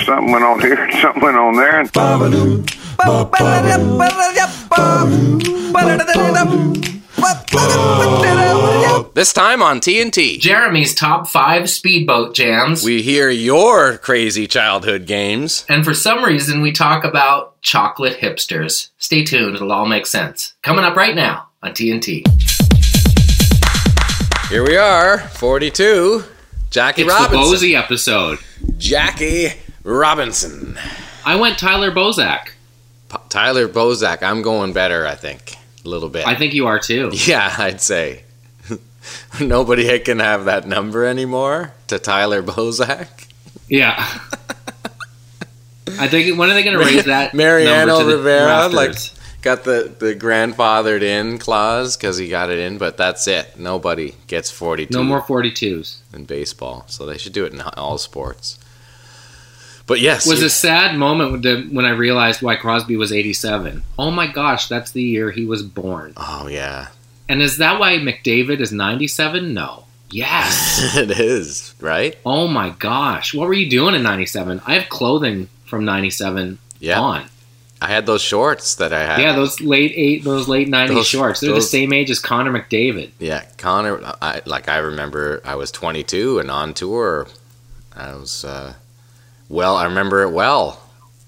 something went on here, something went on there. This time on TNT. Jeremy's top 5 speedboat jams. We hear your crazy childhood games. And for some reason, we talk about chocolate hipsters. Stay tuned, it'll all make sense. Coming up right now on TNT. Here we are, 42. Jackie Robinson. It's the Bozy episode. Jackie Robinson. I went Tyler Bozak. Tyler Bozak. I'm going better, I think. A little bit. I think you are too. Yeah, I'd say. Nobody can have that number anymore to Tyler Bozak. Yeah. I think, when are they going to raise that Mariano number to Rivera, the like, got the grandfathered in clause because he got it in, but that's it. Nobody gets 42. No more 42s. In baseball, so they should do it in all sports. But yes. It was a sad moment when I realized why Crosby was 87. Oh my gosh, that's the year he was born. Oh, yeah. And is that why McDavid is 97? No. Yes. It is, right? Oh my gosh. What were you doing in 97? I have clothing from 97 on. I had those shorts that I had. Yeah, those late 90s shorts. They're the same age as Connor McDavid. Yeah, Connor, I remember I was 22 and on tour. I was, I remember it well.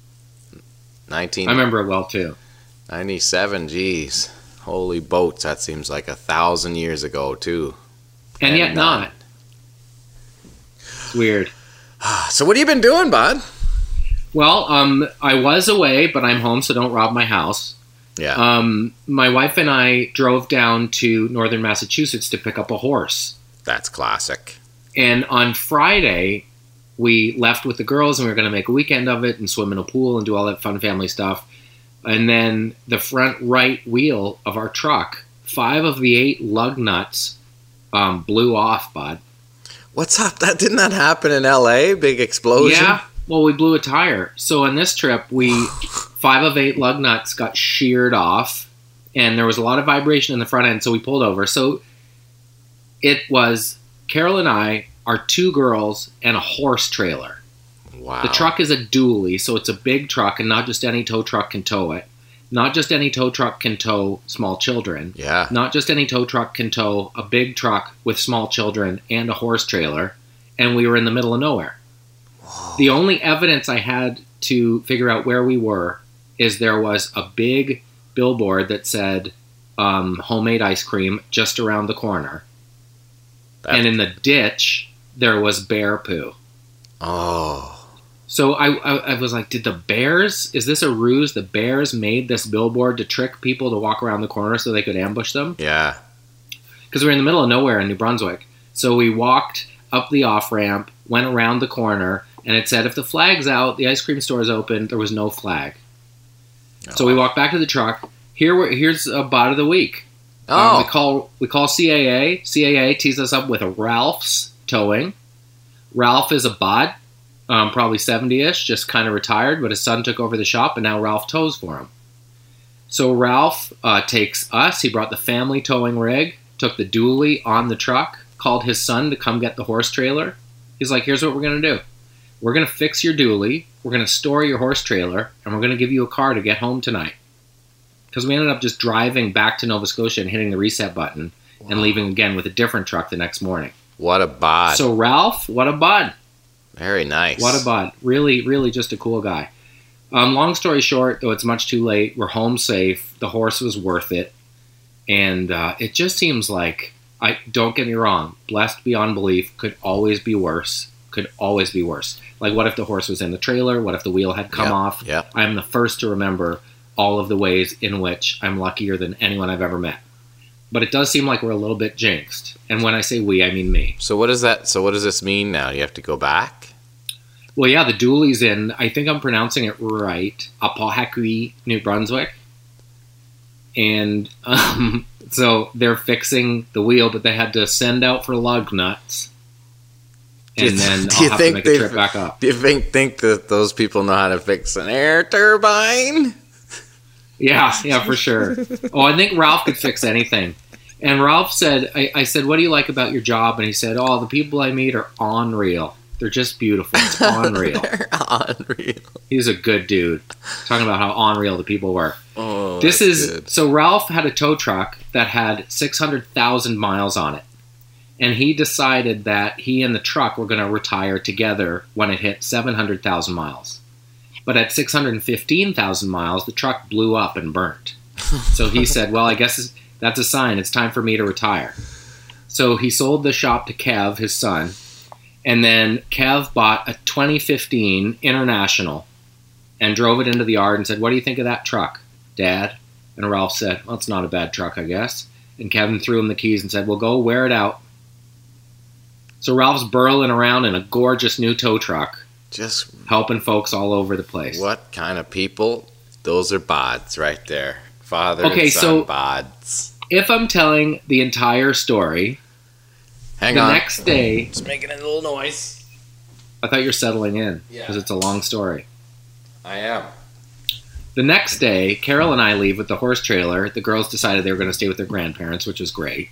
I remember it well, too. 97, geez. Holy boats, that seems like 1,000 years ago, too. And yet not. It's weird. So what have you been doing, bud? Well, I was away, but I'm home, so don't rob my house. Yeah. My wife and I drove down to northern Massachusetts to pick up a horse. That's classic. And on Friday, we left with the girls, and we were going to make a weekend of it and swim in a pool and do all that fun family stuff. And then the front right wheel of our truck, 5 of the 8 lug nuts blew off, bud. What's up? Didn't that happen in L.A.? Big explosion? Yeah. Well, we blew a tire. So on this trip, 5 of 8 lug nuts got sheared off, and there was a lot of vibration in the front end, so we pulled over. So it was Carol and I, our 2 girls, and a horse trailer. Wow. The truck is a dually, so it's a big truck, and not just any tow truck can tow it. Not just any tow truck can tow small children. Yeah. Not just any tow truck can tow a big truck with small children and a horse trailer, and we were in the middle of nowhere. Whoa. The only evidence I had to figure out where we were is there was a big billboard that said homemade ice cream just around the corner. And in the ditch, there was bear poo. Oh. So I was like, is this a ruse? The Bears made this billboard to trick people to walk around the corner so they could ambush them? Yeah. Because we're in the middle of nowhere in New Brunswick. So we walked up the off-ramp, went around the corner, and it said, if the flag's out, the ice cream store's open. There was no flag. Oh. So we walked back to the truck. Here's a bot of the week. Oh. We call CAA. CAA tees us up with a Ralph's Towing. Ralph is a bot. Probably 70-ish, just kind of retired, but his son took over the shop, and now Ralph tows for him. So Ralph takes us. He brought the family towing rig, took the dually on the truck, called his son to come get the horse trailer. He's like, here's what we're going to do. We're going to fix your dually, we're going to store your horse trailer, and we're going to give you a car to get home tonight. Because we ended up just driving back to Nova Scotia and hitting the reset button and leaving again with a different truck the next morning. What a bod. So Ralph, what a bud. Very nice. What a bud. Really, really just a cool guy. Long story short, though it's much too late, we're home safe. The horse was worth it. And it just seems like, don't get me wrong, blessed beyond belief, could always be worse. Could always be worse. Like, what if the horse was in the trailer? What if the wheel had come off? Yep. I'm the first to remember all of the ways in which I'm luckier than anyone I've ever met. But it does seem like we're a little bit jinxed. And when I say we, I mean me. So what does this mean now? You have to go back? Well, yeah, the dually's in, I think I'm pronouncing it right, Apalachee, New Brunswick. And so they're fixing the wheel, but they had to send out for lug nuts. And then I'll have to make a trip back up. Do you think that those people know how to fix an air turbine? Yeah, for sure. Oh, I think Ralph could fix anything. And Ralph said, I said, what do you like about your job? And he said, the people I meet are unreal. They're just beautiful. It's unreal. They're unreal. He's a good dude. Talking about how unreal the people were. Oh, This that's is good. so Ralph had a tow truck that had 600,000 miles on it. And he decided that he and the truck were going to retire together when it hit 700,000 miles. But at 615,000 miles, the truck blew up and burnt. So he said, well, I guess that's a sign. It's time for me to retire. So he sold the shop to Kev, his son. And then Kev bought a 2015 International and drove it into the yard and said, what do you think of that truck, Dad? And Ralph said, well, it's not a bad truck, I guess. And Kevin threw him the keys and said, well, go wear it out. So Ralph's burling around in a gorgeous new tow truck, Just helping folks all over the place. what kind of people? Those are bods right there. Father Okay, and son so- bods. If I'm telling the entire story, Hang the on. next day, Just making a little noise. I thought you're settling in Yeah. because it's a long story. I am. The next day, Carol and I leave with the horse trailer. The girls decided they were going to stay with their grandparents, which was great.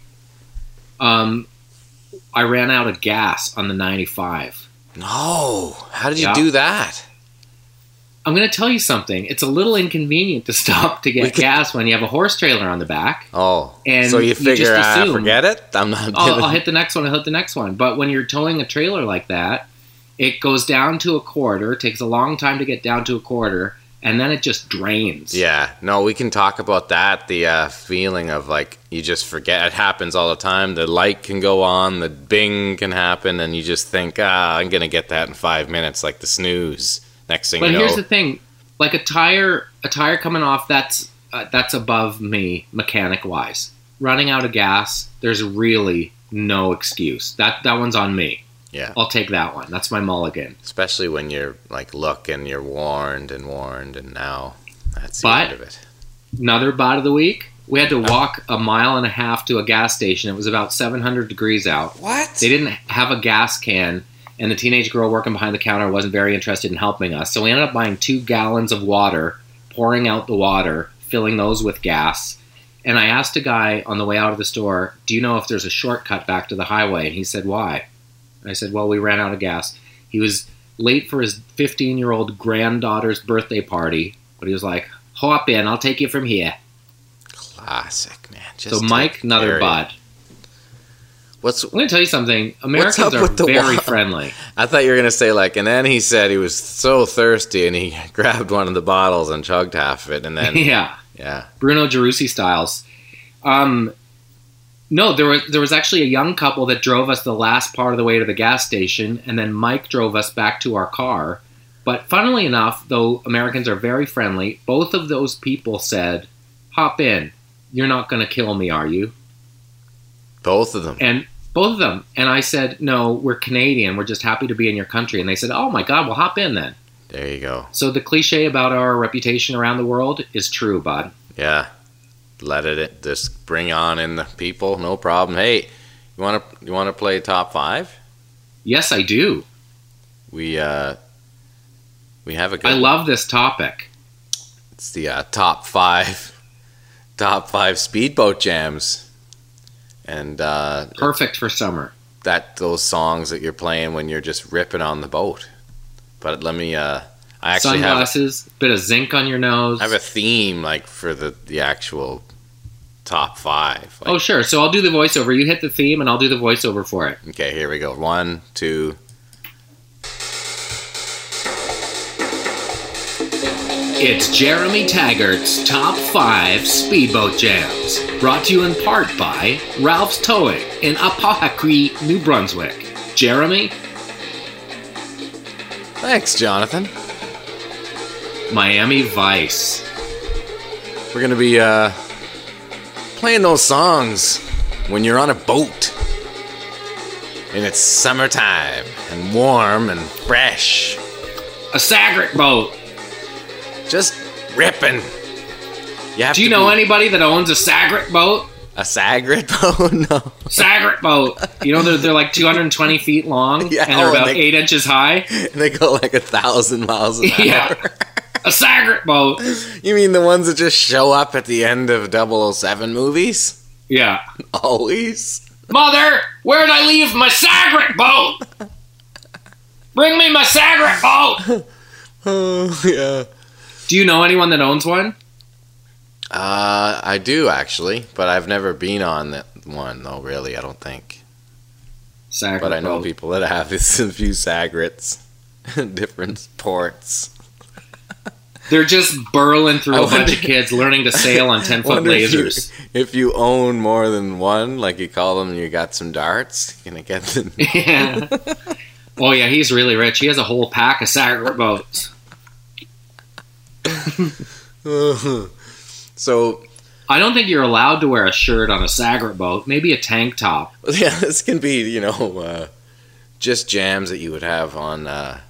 I ran out of gas on the 95. No. How did you Yeah. do that? I'm going to tell you something. It's a little inconvenient to stop to We get could- gas when you have a horse trailer on the back. Oh. And so you you figure, just assume- forget it? I'm not I'll hit the next one. I'll hit the next one. But when you're towing a trailer like that, it goes down to a quarter. Takes a long time to get down to a quarter, and then it just drains. Yeah, no, we can talk about that. The feeling of like you just forget. It happens all the time. The light can go on, the bing can happen, and you just think, I'm gonna get that in 5 minutes, like the snooze. Next thing But you know, here's the thing: like a tire coming off, that's above me mechanic wise. Running out of gas, there's really no excuse. That one's on me. yeah, I'll take that one. That's my mulligan. especially when you're like looking, you're warned, and now that's the But- end of it. Another bot of the week. We had to walk a mile and a half to a gas station. It was about 700 degrees out. What? They didn't have a gas can, and the teenage girl working behind the counter wasn't very interested in helping us. So we ended up buying 2 gallons of water, pouring out the water, filling those with gas. And I asked a guy on the way out of the store, do you know if there's a shortcut back to the highway? And he said, why? And I said, well, we ran out of gas. He was late for his 15-year-old granddaughter's birthday party, but he was like, hop in, I'll take you from here. Classic, man. Just So Mike, take another care of bud. it. What's I'm going to tell you something. Americans up are with the very wa- friendly. I thought you were gonna say like, and then he said he was so thirsty, and he grabbed one of the bottles and chugged half of it, and then Yeah. yeah. Bruno Gerussi styles. No, there was actually a young couple that drove us the last part of the way to the gas station, and then Mike drove us back to our car. But funnily enough, though Americans are very friendly, both of those people said, hop in. You're not going to kill me, are you? Both of them. And both of them. And I said, no, we're Canadian. We're just happy to be in your country. And they said, oh my God, well, hop in then. There you go. So the cliche about our reputation around the world is true, bud. Yeah. Let it just bring on in the people, no problem. Hey, you wanna play top 5? Yes, I do. We have a good I love this topic. It's the top 5 speedboat jams. And Perfect for summer. those songs that you're playing when you're just ripping on the boat. But let me I actually Sunglasses, bit of zinc on your nose. have a theme like for the actual top 5. Like, Oh, sure. So I'll do the voiceover. You hit the theme, and I'll do the voiceover for it. okay, here we go. 1, 2. It's Jeremy Taggart's Top 5 Speedboat Jams. Brought to you in part by Ralph's Towing in Apahakri, New Brunswick. Jeremy, Thanks, Jonathan. Miami Vice. We're gonna be playing those songs when you're on a boat and it's summertime and warm and fresh, A Sagret boat. just ripping. Do you know anybody that owns a Sagret boat? a Sagret boat? No. Sagret boat. You know, they're like 220 feet long, Yeah, and they're oh, and about they- 8 inches high. And they go like 1,000 miles an hour. Yeah. A Sagret boat. You mean the ones that just show up at the end of 007 movies? Yeah. Always. Mother, where'd I leave my Sagret boat? Bring me my cigarette boat! Oh, yeah. Do you know anyone that owns one? I do, actually, but I've never been on that one, though, really, I don't think. Cigarette But I know boat. people that have a few Sagrets in different ports. They're just burling through I a bunch wonder- of kids learning to sail on 10-foot Wonder lasers. If you own more than one, like you call them, you got some darts, you're gonna get them. Yeah. Oh, yeah, he's really rich. He has a whole pack of cigarette boats. So, I don't think you're allowed to wear a shirt on a cigarette boat. Maybe a tank top. yeah, this can be, just jams that you would have on,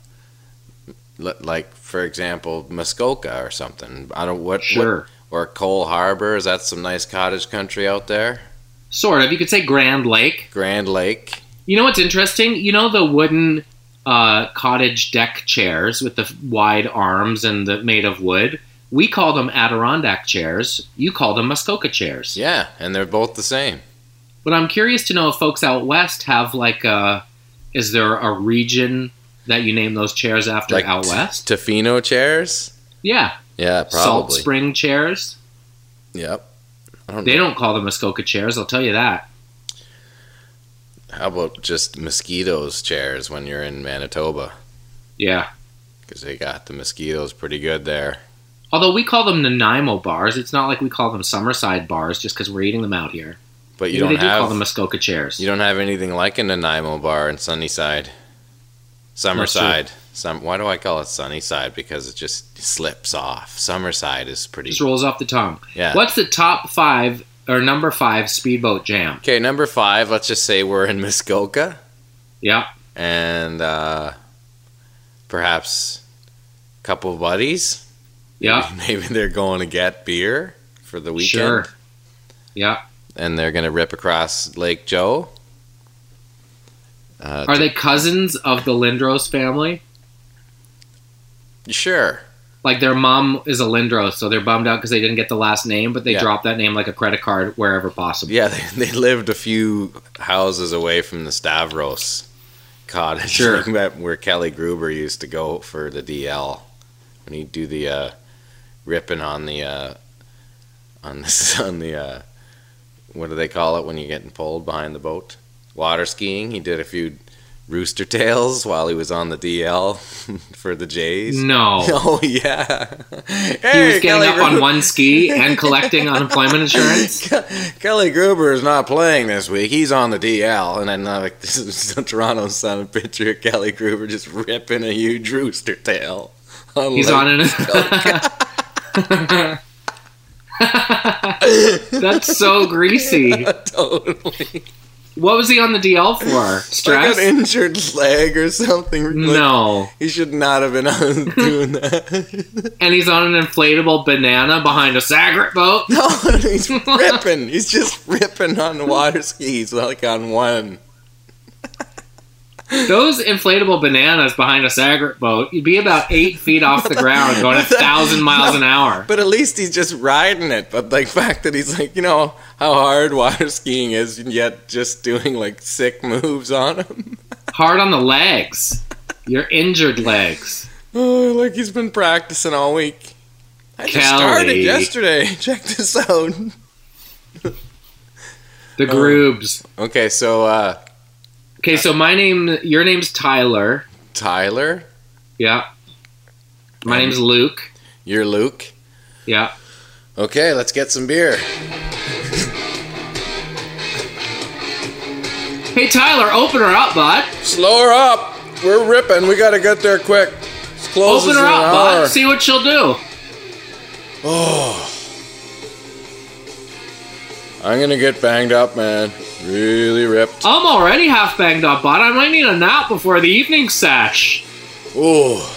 like, for example, Muskoka or something. I don't Sure. or Cole Harbor. Is that some nice cottage country out there? Sort of. You could say Grand Lake. Grand Lake. You know what's interesting? You know the wooden cottage deck chairs with the wide arms and made of wood? We call them Adirondack chairs. You call them Muskoka chairs. Yeah, and they're both the same. But I'm curious to know if folks out west have is there a region that you name those chairs after Like out west? Tofino chairs? Yeah. Yeah, Salt probably. Spring chairs. Yep. I don't They know. don't call them Muskoka chairs, I'll tell you that. How about just mosquitoes chairs when you're in Manitoba? Yeah. Because they got the mosquitoes pretty good there. Although we call them Nanaimo bars, it's not like we call them Summerside bars just because we're eating them out here. But you Maybe don't they do call have them Muskoka chairs. you don't have anything like a Nanaimo bar in Sunnyside. Summerside. Why do I call it Sunnyside? Because it just slips off. Summerside is pretty. Just rolls off the tongue. Yeah. What's the top 5 or number 5 speedboat jam? Okay, number 5. Let's just say we're in Muskoka, Yeah. and perhaps a couple of buddies. Yeah. Maybe they're going to get beer for the weekend. Sure. Yeah. And they're going to rip across Lake Joe. Are they cousins of the Lindros family? Sure. Like their mom is a Lindros, so they're bummed out because they didn't get the last name, but they Yeah. dropped that name like a credit card wherever possible. Yeah, they lived a few houses away from the Stavros cottage. Sure. Where Kelly Gruber used to go for the DL. When he'd do the ripping on the what do they call it when you're getting pulled behind the boat? Water skiing. He did a few rooster tails while he was on the DL for the Jays. No. Oh yeah. He was getting up on one ski and collecting unemployment insurance. Kelly Gruber is not playing this week. He's on the DL, and then this is the Toronto Sun, a picture of Kelly Gruber just ripping a huge rooster tail. He's on it. That's so greasy. Totally. What was he on the DL for? Like Stress? an injured leg or something. Like, No. he should not have been on doing that. And he's on an inflatable banana behind a cigarette boat? No, he's ripping. He's just ripping on the water skis, like on one. Those inflatable bananas behind a cigarette boat, you'd be about 8 feet off the ground going 1,000 miles an hour. But at least he's just riding it. But like fact that he's like, how hard water skiing is, and yet just doing like sick moves on him. Hard on the legs. Your injured legs. Oh, like he's been practicing all week. I just Kelly. started yesterday. Check this out. The Groobs. Okay, so Okay, so your name's Tyler. Tyler, Yeah. My name's Luke. you're Luke. Yeah. Okay, let's get some beer. Hey, Tyler, open her up, bud. Slow her up. We're ripping. We gotta get there quick. It's closes Open her in an up, hour. bud. See what she'll do. Oh, I'm gonna get banged up, man. Really ripped. I'm already half banged up, bud. I might need a nap before the evening sesh. Oh,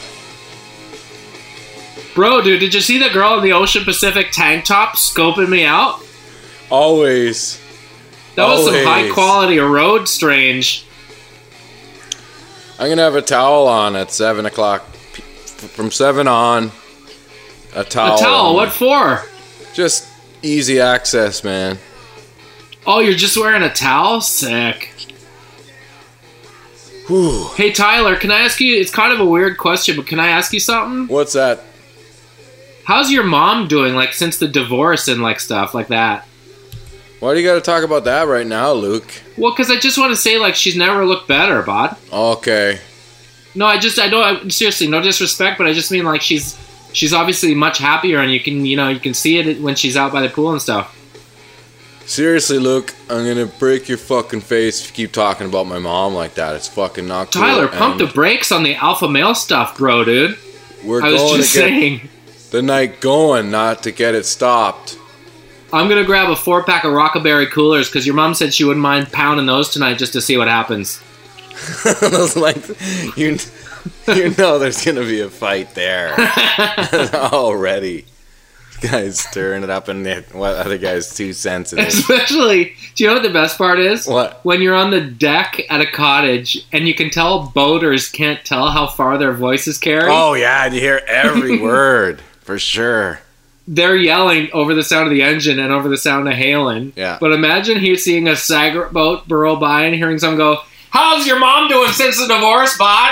Bro, dude, did you see the girl in the Ocean Pacific tank top scoping me out? always. That was some Always. high quality road strange. I'm gonna have a towel on at 7 o'clock. From 7 on, a towel. A towel, on. what for? Just easy access, man. Oh, you're just wearing a towel? Sick. Whew. Hey, Tyler, can I ask you, it's kind of a weird question, but can I ask you something? What's that? How's your mom doing, like, since the divorce and, like, stuff like that? Why do you got to talk about that right now, Luke? Well, because I just want to say, like, she's never looked better, bud. Okay. No, I seriously, no disrespect, but I just mean, like, she's obviously much happier, and you can see it when she's out by the pool and stuff. Seriously, Luke, I'm gonna break your fucking face if you keep talking about my mom like that. It's fucking not cool. Tyler, pump the brakes on the alpha male stuff, bro, dude. We're I was going just to get saying. the night going, not to get it stopped. I'm going to grab a 4-pack of Rockaberry coolers because your mom said she wouldn't mind pounding those tonight just to see what happens. Like, you know there's gonna be a fight there already. Guy's stirring it up, and what other guy's too sensitive. Especially, do you know what the best part is? What? When you're on the deck at a cottage and you can tell boaters can't tell how far their voices carry. Oh yeah, you hear every word for sure. They're yelling over the sound of the engine and over the sound of hailing. Yeah. But imagine seeing a Sagret boat burrow by and hearing someone go, "How's your mom doing since the divorce, bot?"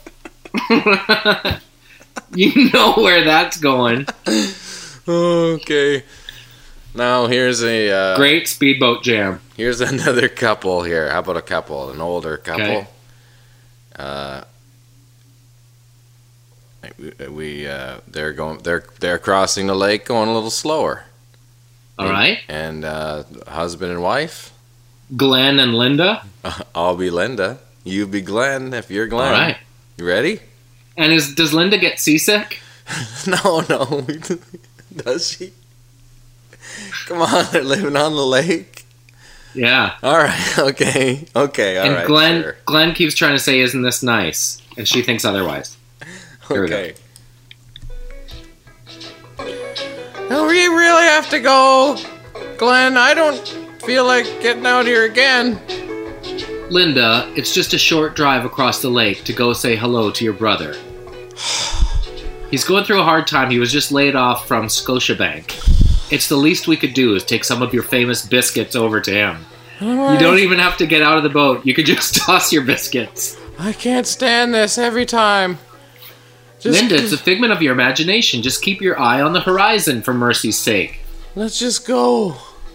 You know where that's going. Okay. Now here's a Great speedboat jam. Here's another couple here. How about a couple? An older couple. Okay. They're crossing the lake going a little slower. All right. And husband and wife. Glenn and Linda. I'll be Linda. You be Glenn if you're Glenn. All right. You ready? And does Linda get seasick? No. Does she? Come on, they're living on the lake. Yeah. All right. Okay. All And right. Glenn Sure. Glenn keeps trying to say, "Isn't this nice?" And she thinks otherwise. Here we go. Okay. No, we really have to go, Glenn. I don't feel like getting out here again. Linda, it's just a short drive across the lake to go say hello to your brother. He's going through a hard time. He was just laid off from Scotiabank. It's the least we could do is take some of your famous biscuits over to him. Right. You don't even have to get out of the boat. You could just toss your biscuits. I can't stand this every time. Linda, it's a figment of your imagination. Just keep your eye on the horizon, for mercy's sake. Let's just go.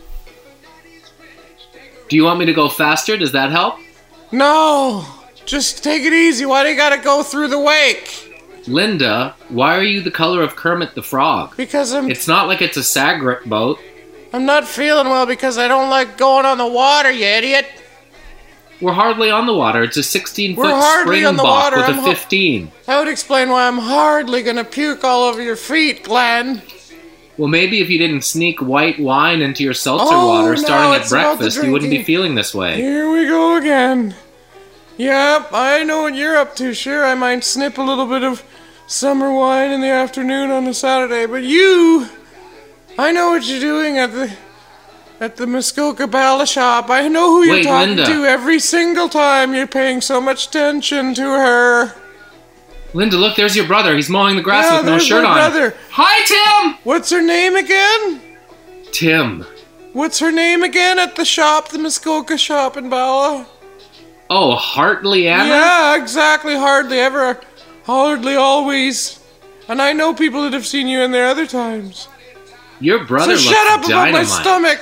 Do you want me to go faster? Does that help? No, just take it easy. Why do you gotta go through the wake? Linda, why are you the color of Kermit the Frog? Because It's not like it's a Sagret boat. I'm not feeling well because I don't like going on the water, you idiot. We're hardly on the water. It's a 16-foot We're hardly on the springbok water. with a 15. That would explain why I'm hardly gonna puke all over your feet, Glenn. Well, maybe if you didn't sneak white wine into your seltzer Oh, water no, starting at it's about the breakfast, you wouldn't be drinking. feeling this way. Here we go again. Yep, I know what you're up to. Sure, I might snip a little bit of summer wine in the afternoon on a Saturday, but I know what you're doing at the Muskoka Bala shop. I know who you're Wait, talking Linda. to every single time you're paying so much attention to her. Linda, look, there's your brother. He's mowing the grass Yeah, with no there's shirt my on. brother. Hi, Tim! What's her name again? Tim. What's her name again at the shop, the Muskoka shop in Bala? Oh, Hartley Anna? Yeah, exactly. Hardly ever. Hardly always. And I know people that have seen you in there other times. Your brother So looks shut up about my dynamite. stomach.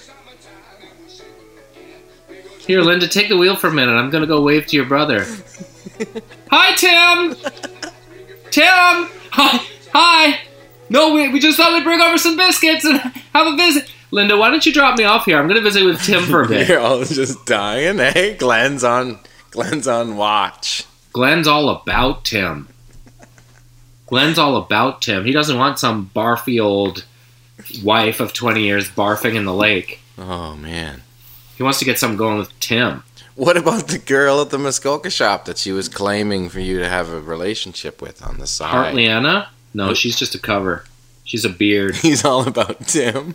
Here, Linda, take the wheel for a minute. I'm going to go wave to your brother. Hi, Tim! Tim! Hi! No, we just thought we'd bring over some biscuits and have a visit. Linda, why don't you drop me off here? I'm going to visit with Tim for a bit. You're all just dying. Hey, Glenn's on watch. Glenn's all about Tim. Glenn's all about Tim. He doesn't want some barfy old wife of 20 years barfing in the lake. Oh, man. He wants to get something going with Tim. What about the girl at the Muskoka shop that she was claiming for you to have a relationship with on the side? Hartley Anna? No, she's just a cover. She's a beard. He's all about Tim.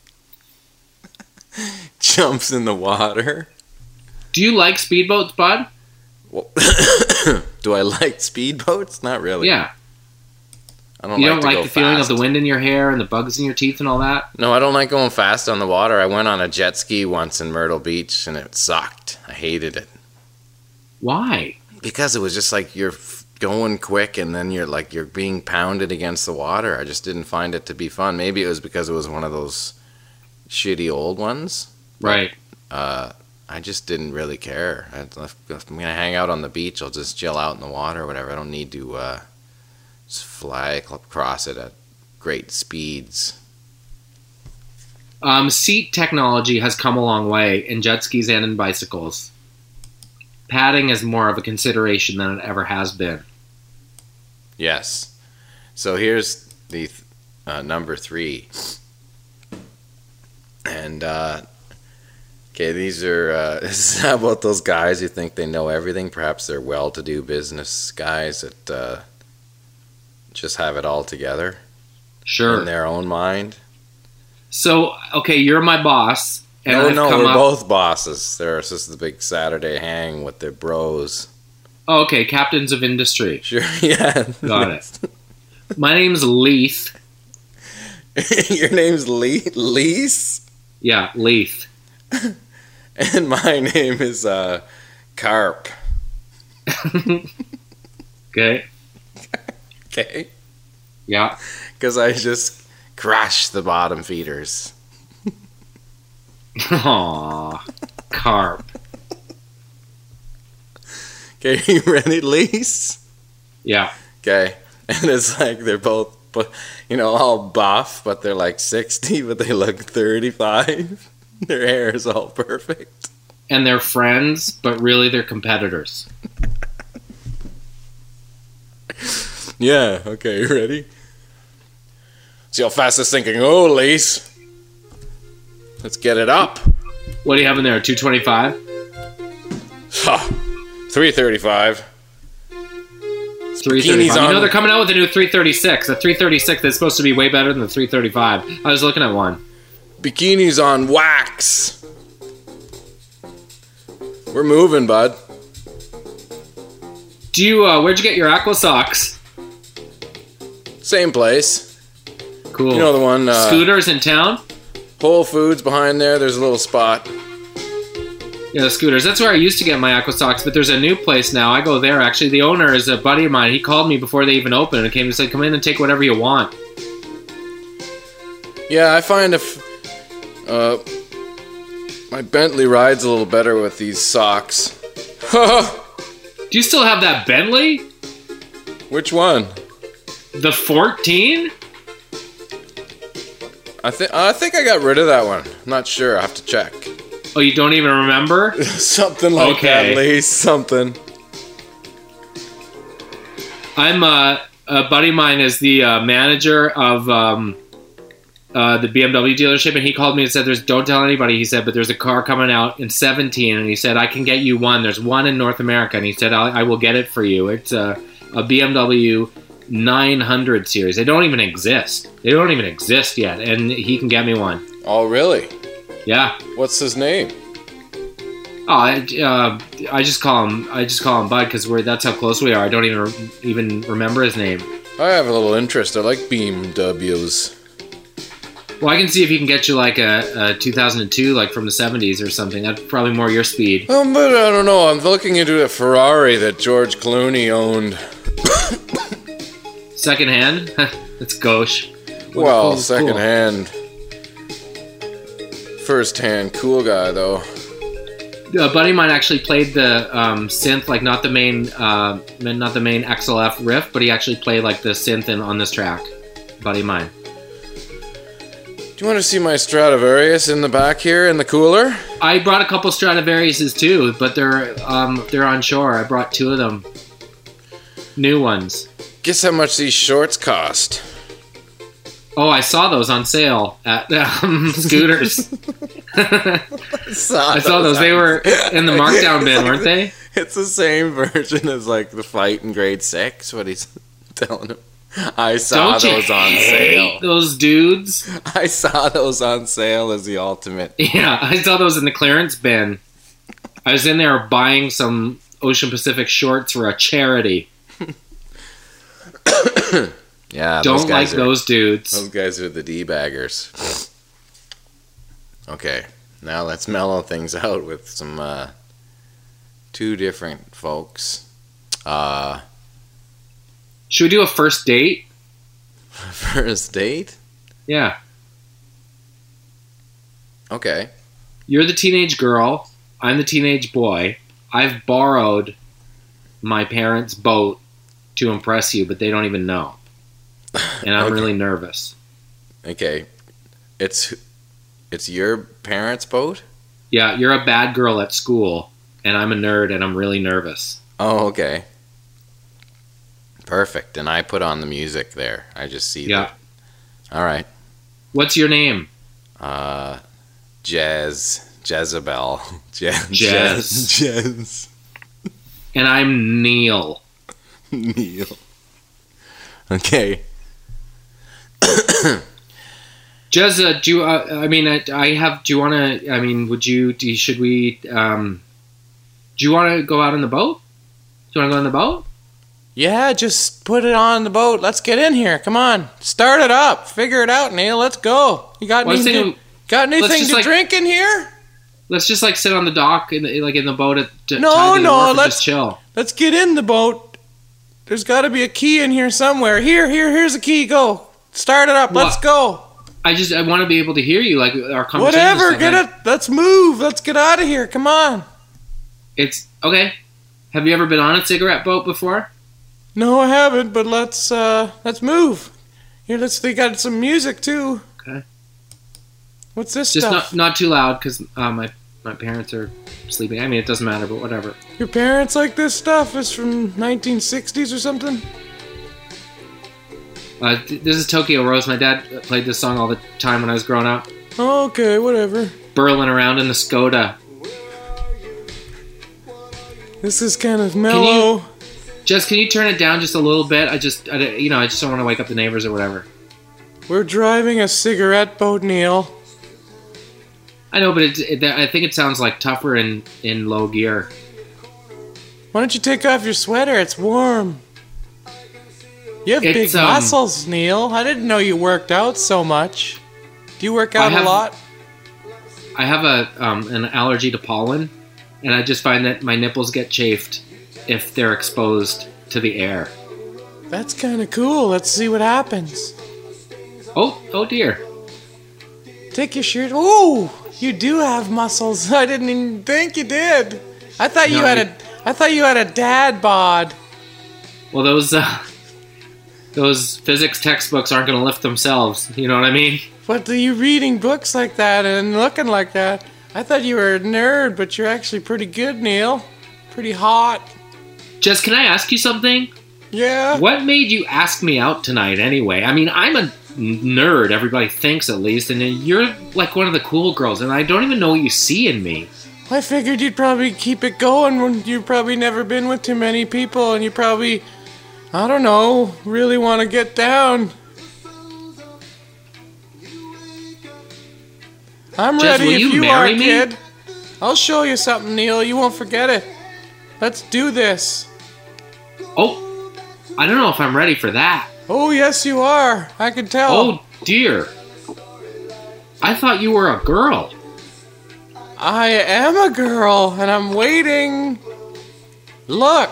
Jumps in the water. Do you like speedboats, bud? Well, do I like speedboats? Not really. Yeah. I don't You like don't to like go the feeling of fast. the wind in your hair and the bugs in your teeth and all that? No, I don't like going fast on the water. I went on a jet ski once in Myrtle Beach and it sucked. I hated it. Why? Because it was just like you're going quick and then you're being pounded against the water. I just didn't find it to be fun. Maybe it was because it was one of those shitty old ones. Right. I just didn't really care. If I'm going to hang out on the beach, I'll just chill out in the water or whatever. I don't need to just fly across it at great speeds. Seat technology has come a long way in jet skis and in bicycles. Padding is more of a consideration than it ever has been. Yes. So here's the number 3. And, okay, these are, this is about those guys who think they know everything. Perhaps they're well-to-do business guys that just have it all together. Sure. In their own mind. So, okay, you're my boss. And No, we're both bosses. There's just the big Saturday hang with the bros. Oh, okay, captains of industry. Sure, yeah. Got it. My name's Leith. Your name's Leith? Yeah, Leith. And my name is Carp. Okay. Okay. Yeah. Because I just crushed the bottom feeders. Aww. Carp. Okay, you ready, Lise? Yeah. Okay. And it's like they're both, all buff, but they're like 60, but they look 35. Their hair is all perfect. And they're friends, but really they're competitors. Yeah, okay, you ready? See how fast this thing can go, Lise. Let's get it up. What do you have in there, 225? 335. 335. You know they're coming out with a new 336. The 336 is supposed to be way better than the 335. I was looking at one. Bikinis on wax. We're moving, bud. Do you, where'd you get your aqua socks? Same place. Cool. You know the one... Scooters in town? Whole Foods behind there, there's a little spot. Yeah, the Scooters. That's where I used to get my aqua socks, but there's a new place now. I go there. Actually, the owner is a buddy of mine. He called me before they even opened and came and said, come in and take whatever you want. Yeah, I find if... my Bentley rides a little better with these socks. Do you still have that Bentley? Which one? The 14? I think I got rid of that one. I'm not sure. I have to check. Oh, you don't even remember? Something like that, at least. Something. I'm a buddy of mine is the manager of the BMW dealership, and he called me and said, don't tell anybody, he said, but there's a car coming out in 17, and he said, I can get you one. There's one in North America, and he said, I will get it for you. It's a BMW 900 series. They don't even exist. They don't even exist yet, and he can get me one. Oh, really? Yeah. What's his name? Oh, I just call him Bud because that's how close we are. I don't even remember his name. I have a little interest. I like BMWs. Well, I can see if he can get you like a 2002, like from the 70s or something. That's probably more your speed. But I don't know. I'm looking into a Ferrari that George Clooney owned. Second hand? That's gauche. Well, second hand. First hand, cool guy though. A buddy of mine actually played the synth, like not the main XLF riff, but he actually played like the synth on this track. Buddy of mine. Do you want to see my Stradivarius in the back here in the cooler? I brought a couple Stradivariuses too, but they're on shore. I brought 2 of them. New ones. Guess how much these shorts cost? Oh, I saw those on sale at Scooters. I saw those. They were in the markdown bin, weren't they? It's the same version as like the fight in grade 6. What he's telling him. I saw those on sale. Those dudes. I saw those on sale as the ultimate. Yeah, I saw those in the clearance bin. I was in there buying some Ocean Pacific shorts for a charity. Yeah, don't like those dudes. Those guys are the D-baggers. Okay, now let's mellow things out with some 2 different folks. Should we do a first date? First date? Yeah. Okay. You're the teenage girl. I'm the teenage boy. I've borrowed my parents' boat to impress you, but they don't even know. And I'm Okay. really nervous. Okay. It's your parents' boat? Yeah, you're a bad girl at school, and I'm a nerd, and I'm really nervous. Oh, okay. Perfect. And I put on the music there. I just see Yeah. All right. What's your name? Jezebel. Jez. And I'm Neil. Neil. Okay. Jezza, do you, do you want to, should we, do you want to go out on the boat? Do you want to go on the boat? Yeah, just put it on the boat. Let's get in here. Come on. Start it up. Figure it out, Neil. Let's go. You got Well, I was anything, thinking, got anything just, to like- drink in here? let's just like sit on the dock in the boat at No, tied to the wharf and let's- just chill. Let's get in the boat. There's got to be a key in here somewhere. Here's a key. Go. Start it up. What? Let's go. I want to be able to hear you, like our conversation. Whatever. Get it. Let's move. Let's get out of here. Come on. It's okay. Have you ever been on a cigarette boat before? No, I haven't. But let's move. Here, they got some music too. Okay. What's this Just stuff? not too loud because my parents are sleeping. I mean, it doesn't matter, but whatever. Your parents like this stuff? Is from 1960s or something? This is Tokyo Rose. My dad played this song all the time when I was growing up. Okay, whatever. Burling around in the Skoda. This is kind of mellow. Jess, can you turn it down just a little bit? I just don't want to wake up the neighbors or whatever. We're driving a cigarette boat, Neil. I know, but I think it sounds like tougher in low gear. Why don't you take off your sweater? It's warm. You have It's, big muscles, Neil. I didn't know you worked out so much. Do you work out a lot? I have an allergy to pollen, and I just find that my nipples get chafed if they're exposed to the air. That's kind of cool. Let's see what happens. Oh dear. Take your shirt. Ooh, you do have muscles. I didn't even think you did. I thought you had a dad bod. Well, those physics textbooks aren't going to lift themselves. You know what I mean? What are you reading books like that and looking like that? I thought you were a nerd, but you're actually pretty good, Neil. Pretty hot. Jess, can I ask you something? Yeah. What made you ask me out tonight anyway? I mean, I'm a nerd, everybody thinks at least, and you're like one of the cool girls, and I don't even know what you see in me. I figured you'd probably keep it going when you've probably never been with too many people, and you probably, I don't know, really want to get down. I'm Jess, ready will if you you are, marry me? kid. I'll show you something, Neil. You won't forget it. Let's do this. Oh, I don't know if I'm ready for that. Oh, yes, you are. I can tell. Oh, dear. I thought you were a girl. I am a girl, and I'm waiting. Look.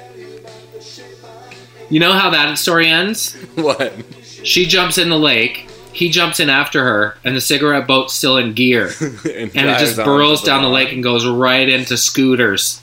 You know how that story ends? What? She jumps in the lake, he jumps in after her, and the cigarette boat's still in gear. And it just burrows down the lake and goes right into scooters.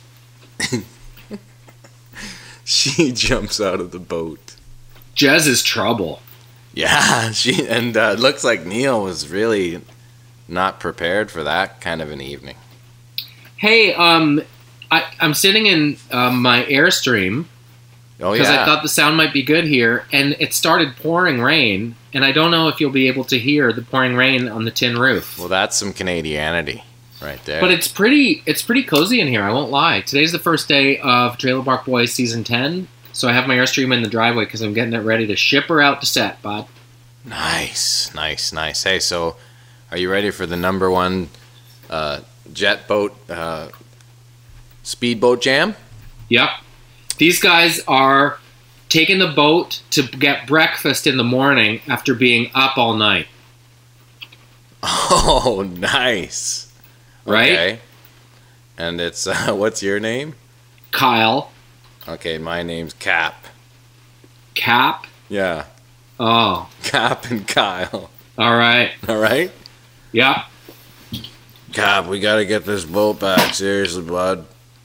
She jumps out of the boat. Jez is trouble. Yeah, it looks like Neil was really not prepared for that kind of an evening. Hey, I'm sitting in my Airstream Oh because yeah. I thought the sound might be good here, and it started pouring rain, and I don't know if you'll be able to hear the pouring rain on the tin roof. Well, that's some Canadianity right there. But it's pretty cozy in here, I won't lie. Today's the first day of Trailer Park Boys Season 10, so I have my Airstream in the driveway because I'm getting it ready to ship her out to set, bud. Nice. Hey, so are you ready for the number one jet boat speedboat jam? Yep. These guys are taking the boat to get breakfast in the morning after being up all night. Oh, nice. Right? Okay. And it's what's your name? Kyle. Okay, my name's Cap. Cap? Yeah. Oh. Cap and Kyle. All right. All right? Yep. Cap, we gotta get this boat back. Seriously, bud.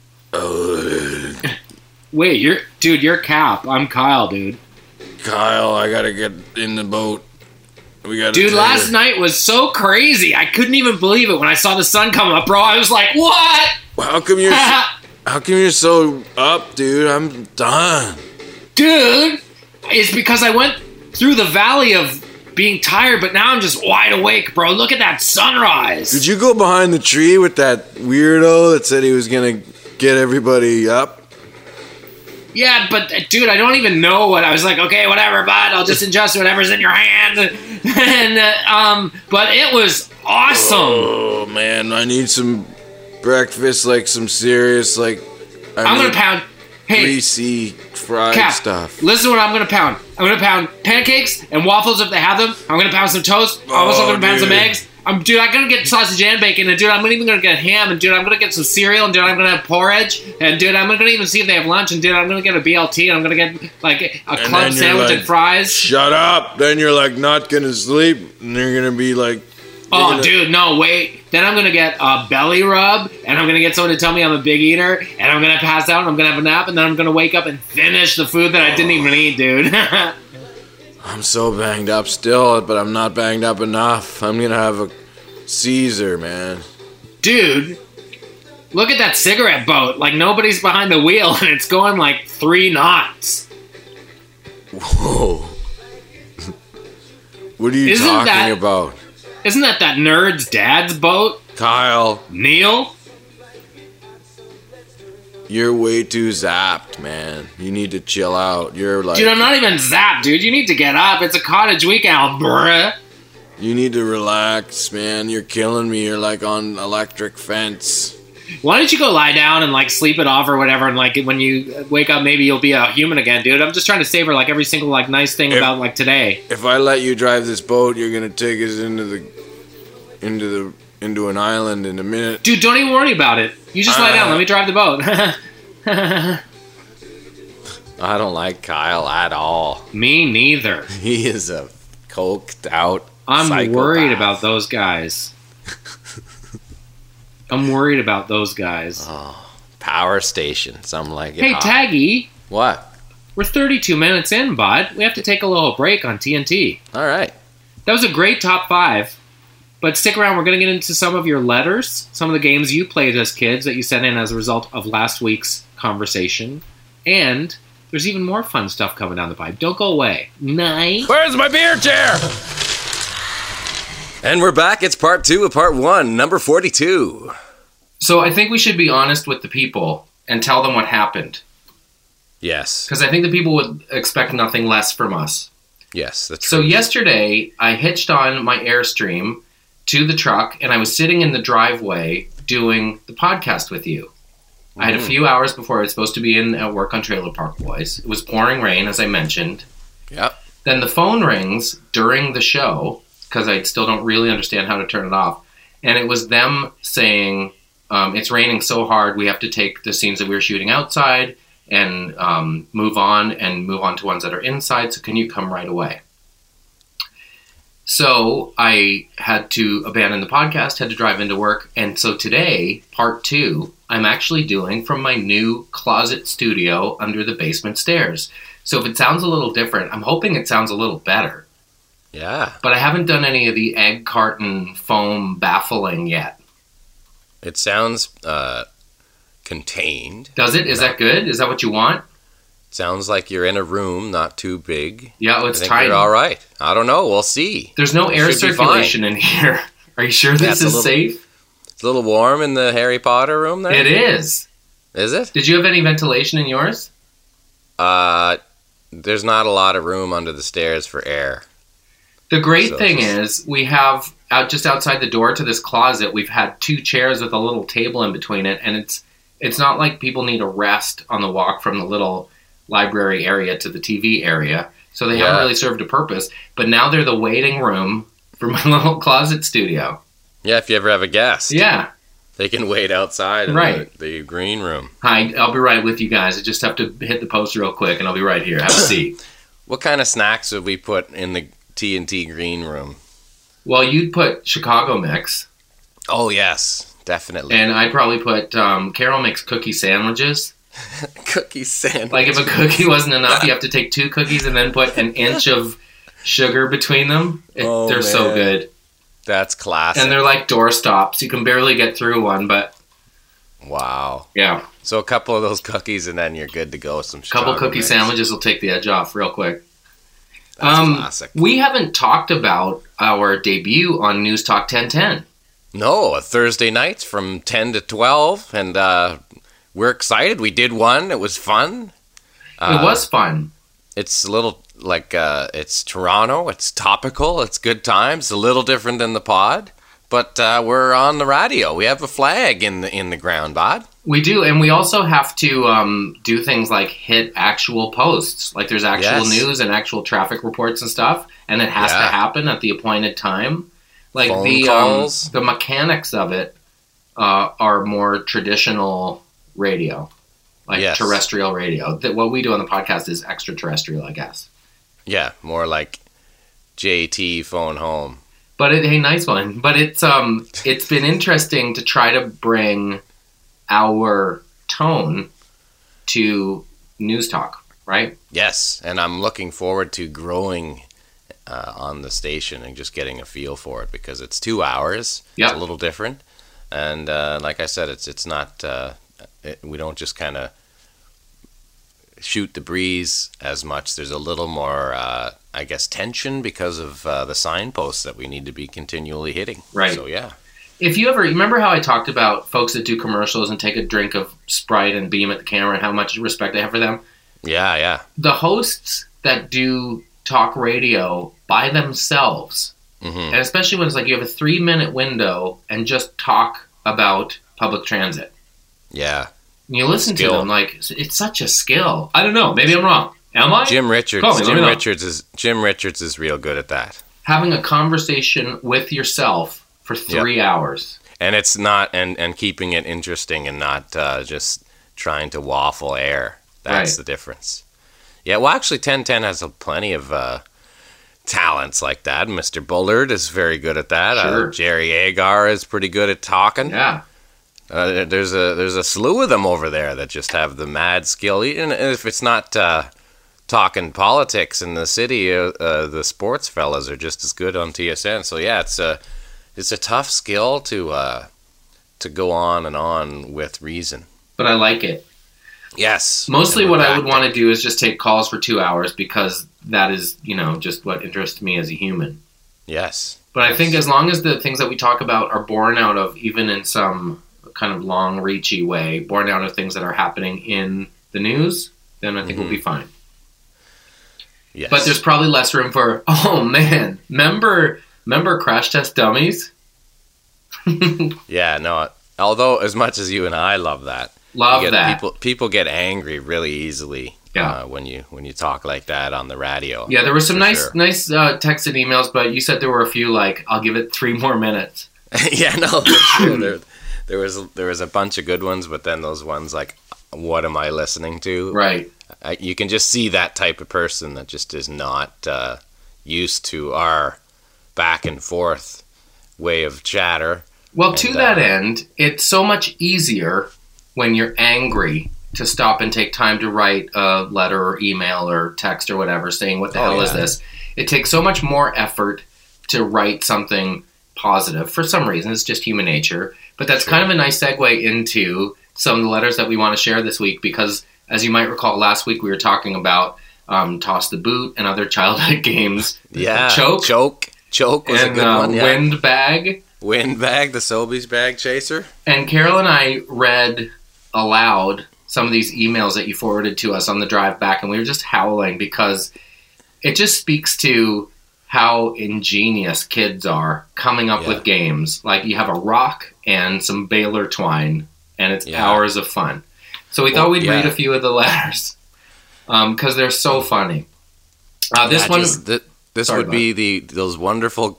Wait, you're Cap. I'm Kyle, dude. Kyle, I gotta get in the boat. We gotta. Dude, last night was so crazy. I couldn't even believe it when I saw the sun come up, bro. I was like, what? How come you're so up, dude? I'm done. Dude, it's because I went through the valley of being tired, but now I'm just wide awake, bro. Look at that sunrise. Did you go behind the tree with that weirdo that said he was gonna get everybody up? Yeah, but dude, I don't even know what I was like. Okay, whatever, bud. I'll just ingest whatever's in your hand. And but it was awesome. Oh man, I need some breakfast, like some serious, like. I'm gonna pound. Hey, greasy fried Cap, stuff. Listen to what I'm gonna pound. I'm gonna pound pancakes and waffles if they have them. I'm gonna pound some toast. I'm also gonna pound some eggs. I'm gonna get sausage and bacon, and dude, I'm even gonna get ham, and dude, I'm gonna get some cereal, and dude, I'm gonna have porridge, and dude, I'm gonna even see if they have lunch, and dude, I'm gonna get a BLT, and I'm gonna get like a club sandwich and fries. Shut up! Then you're like not gonna sleep, and you're gonna be like, dude, no, wait. Then I'm gonna get a belly rub, and I'm gonna get someone to tell me I'm a big eater, and I'm gonna pass out, and I'm gonna have a nap, and then I'm gonna wake up and finish the food that I didn't even eat, dude. I'm so banged up still, but I'm not banged up enough. I'm gonna have a Caesar, man. Dude, look at that cigarette boat. Like, nobody's behind the wheel, and it's going like 3 knots. Whoa. What are you talking about? Isn't that nerd's dad's boat? Kyle. Neil? You're way too zapped, man. You need to chill out. You're like... Dude, I'm not even zapped, dude. You need to get up. It's a cottage weekend, bruh. You need to relax, man. You're killing me. You're like on electric fence. Why don't you go lie down and like sleep it off or whatever, and like when you wake up, maybe you'll be a human again, dude. I'm just trying to savor like every single like nice thing about like today. If I let you drive this boat, you're gonna take us into an island in a minute. Dude, don't even worry about it. You just lie down. Let me drive the boat. I don't like Kyle at all. Me neither. He is a coked out I'm psychopath. worried about those guys. I'm worried about those guys. Oh, power station. Something like it. Hey, Taggy. What? We're 32 minutes in, bud. We have to take a little break on TNT. All right. That was a great top 5. But stick around. We're going to get into some of your letters, some of the games you played as kids that you sent in as a result of last week's conversation. And there's even more fun stuff coming down the pipe. Don't go away. Night. Where's my beer chair? And we're back. It's part 2 of part 1, number 42. So I think we should be honest with the people and tell them what happened. Yes. Because I think the people would expect nothing less from us. Yes, that's So true. yesterday, I hitched on my Airstream to the truck, and I was sitting in the driveway doing the podcast with you. I had a few hours before I was supposed to be at work on Trailer Park Boys. It was pouring rain, as I mentioned. Yep. Then the phone rings during the show, because I still don't really understand how to turn it off. And it was them saying, it's raining so hard, we have to take the scenes that we were shooting outside and move on to ones that are inside, so can you come right away? So I had to abandon the podcast, had to drive into work, and so today, part 2, I'm actually doing from my new closet studio under the basement stairs. So if it sounds a little different, I'm hoping it sounds a little better. Yeah. But I haven't done any of the egg carton foam baffling yet. It sounds contained. Does it? Is that good? Is that what you want? Sounds like you're in a room not too big. Yeah, well, it's I think tiny. you're all right. I don't know. We'll see. There's no air should be circulation in here. Are you sure this is safe? It's a little warm in the Harry Potter room there. It is. Is it? Did you have any ventilation in yours? There's not a lot of room under the stairs for air. The great thing is we have just outside the door to this closet, we've had 2 chairs with a little table in between it, and it's not like people need a rest on the walk from the little library area to the TV area, so they haven't really served a purpose. But now they're the waiting room for my little closet studio. Yeah, if you ever have a guest. Yeah. They can wait outside in Right. the green room. Hi, I'll be right with you guys. I just have to hit the post real quick, and I'll be right here. Have a seat. What kind of snacks would we put in the TNT green room? Well, you'd put Chicago mix, Oh, yes, definitely. and I'd probably put Carol makes cookie sandwiches. Cookie sandwich. Like if a cookie wasn't enough, you have to take 2 cookies and then put an inch of sugar between them. Oh, they're so man. good. That's classic. And they're like door stops. You can barely get through one, but Wow. yeah. So a couple of those cookies and then you're good to go. Some Couple Chicago cookie mix. sandwiches will take the edge off real quick. That's classic. We haven't talked about our debut on News Talk 1010. No, a Thursday nights from 10 to 12. And we're excited. We did one. It was fun. It was fun. It's a little like it's Toronto. It's topical. It's good times. A little different than the pod. But we're on the radio. We have a flag in the ground, Bod. We do, and we also have to do things like hit actual posts. Like there's actual Yes. news and actual traffic reports and stuff, and it has to Yeah. happen at the appointed time. Like Phone calls. the mechanics of it are more traditional radio, like Yes. terrestrial radio. What we do on the podcast is extraterrestrial, I guess. Yeah, more like JT phone home. But hey, nice one. But it's been interesting to try to bring our tone to News Talk, right? Yes, and I'm looking forward to growing on the station and just getting a feel for it because it's 2 hours. Yep. It's a little different, and like I said, it's not. We don't just kind of shoot the breeze as much. There's a little more, I guess, tension because of the signposts that we need to be continually hitting. Right. So yeah. If you ever remember how I talked about folks that do commercials and take a drink of Sprite and beam at the camera and how much respect I have for them, Yeah. the hosts that do talk radio by themselves, Hmm. and especially when it's like you have a 3-minute window and just talk about public transit. Yeah. And you listen Skill. to them like it's such a skill. I don't know. Maybe I'm wrong. Am I? Jim Richards. Call me, let me know. Jim Richards is real good at that. Having a conversation with yourself for 3 hours. And it's not, and keeping it interesting and not just trying to waffle air. That's Right. the difference. Yeah, well, actually, 1010 has plenty of talents like that. Mr. Bullard is very good at that. Sure. Jerry Agar is pretty good at talking. Yeah. There's a slew of them over there that just have the mad skill. Even if it's not talking politics in the city, the sports fellas are just as good on TSN. So yeah, it's a tough skill to go on and on with reason. But I like it. Yes. Mostly And we're what I back would want to do is just take calls for 2 hours because that is, just what interests me as a human. Yes. But I think as long as the things that we talk about are born out of, even in some kind of long, reachy way, born out of things that are happening in the news, then I think we'll be fine. Yes. But there's probably less room for, oh man, remember Crash Test Dummies? Yeah, no. Although as much as you and I love that, Love that. people get angry really easily. Yeah. When you talk like that on the radio. Yeah, there were some For nice sure. texts and emails, but you said there were a few like, I'll give it 3 more minutes. Yeah, no, that's true. There was a bunch of good ones, but then those ones like, what am I listening to? Right. You can just see that type of person that just is not used to our back and forth way of chatter. Well, to And, that end, it's so much easier when you're angry to stop and take time to write a letter or email or text or whatever saying, what the hell is yeah. this? It takes so much more effort to write something positive. For some reason, it's just human nature. But that's kind of a nice segue into some of the letters that we want to share this week because, as you might recall, last week we were talking about Toss the Boot and other childhood games. Yeah. Choke was and a good one. Yeah. Windbag. Windbag, the Sobeys bag chaser. And Carol and I read aloud some of these emails that you forwarded to us on the drive back, and we were just howling because it just speaks to how ingenious kids are coming up with games. Like you have a rock and some baler twine, and it's hours of fun. So we thought we'd read a few of the letters because they're so funny. This one... This would be those wonderful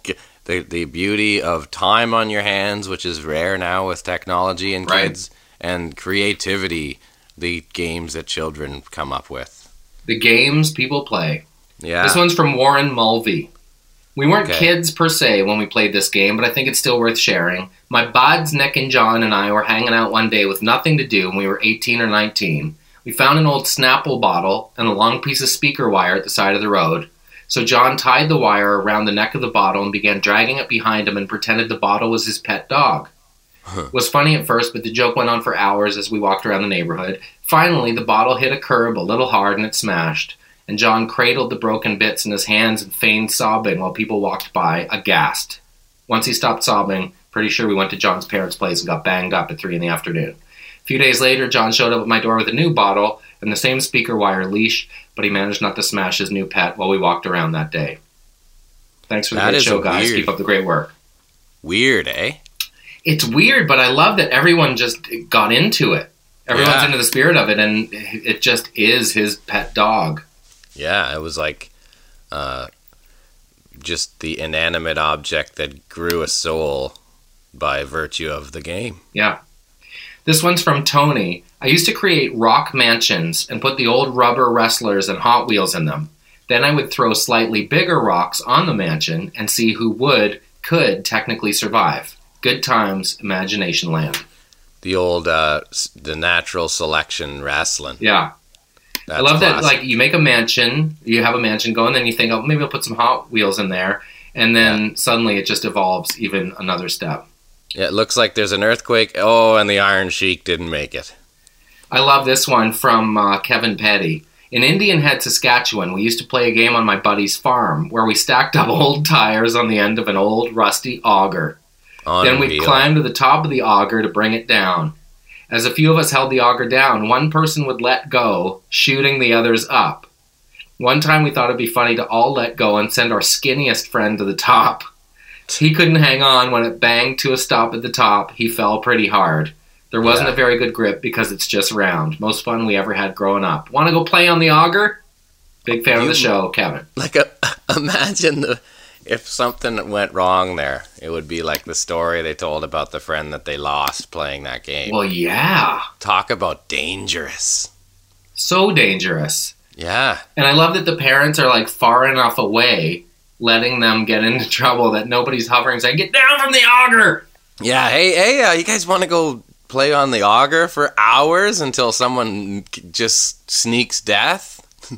the beauty of time on your hands, which is rare now with technology and Right. kids, and creativity, the games that children come up with. The games people play. Yeah. This one's from Warren Mulvey. We weren't Okay. kids per se when we played this game, but I think it's still worth sharing. My buds, Nick and John, and I were hanging out one day with nothing to do when we were 18 or 19. We found an old Snapple bottle and a long piece of speaker wire at the side of the road. So John tied the wire around the neck of the bottle and began dragging it behind him and pretended the bottle was his pet dog. It was funny at first, but the joke went on for hours as we walked around the neighborhood. Finally, the bottle hit a curb a little hard and it smashed. And John cradled the broken bits in his hands and feigned sobbing while people walked by, aghast. Once he stopped sobbing, pretty sure we went to John's parents' place and got banged up at 3 in the afternoon. A few days later, John showed up at my door with a new bottle and the same speaker wire leash, but he managed not to smash his new pet while we walked around that day. Thanks for the That great is show, guys. weird. Keep up the great work. Weird, eh? It's weird, but I love that everyone just got into it. Everyone's Yeah. into the spirit of it, and it just is his pet dog. Yeah, it was like just the inanimate object that grew a soul by virtue of the game. Yeah. This one's from Tony. I used to create rock mansions and put the old rubber wrestlers and Hot Wheels in them. Then I would throw slightly bigger rocks on the mansion and see who could technically survive. Good times, imagination land. The old, the natural selection wrestling. Yeah. That's I love that, classic. like, you make a mansion, you have a mansion going, then you think, oh, maybe I'll put some Hot Wheels in there, and then suddenly it just evolves even another step. Yeah, it looks like there's an earthquake. Oh, and the Iron Sheik didn't make it. I love this one from Kevin Petty. In Indian Head, Saskatchewan, we used to play a game on my buddy's farm where we stacked up old tires on the end of an old rusty auger. Then we'd Unreal. climb to the top of the auger to bring it down. As a few of us held the auger down, one person would let go, shooting the others up. One time we thought it'd be funny to all let go and send our skinniest friend to the top. He couldn't hang on when it banged to a stop at the top. He fell pretty hard. There wasn't Yeah. a very good grip because it's just round. Most fun we ever had growing up. Want to go play on the auger? Big fan of the show, Kevin. Like, imagine if something went wrong there. It would be like the story they told about the friend that they lost playing that game. Well, yeah. Talk about dangerous. So dangerous. Yeah. And I love that the parents are like far enough away, letting them get into trouble that nobody's hovering saying, get down from the auger! Yeah, hey, you guys want to go play on the auger for hours until someone just sneaks death?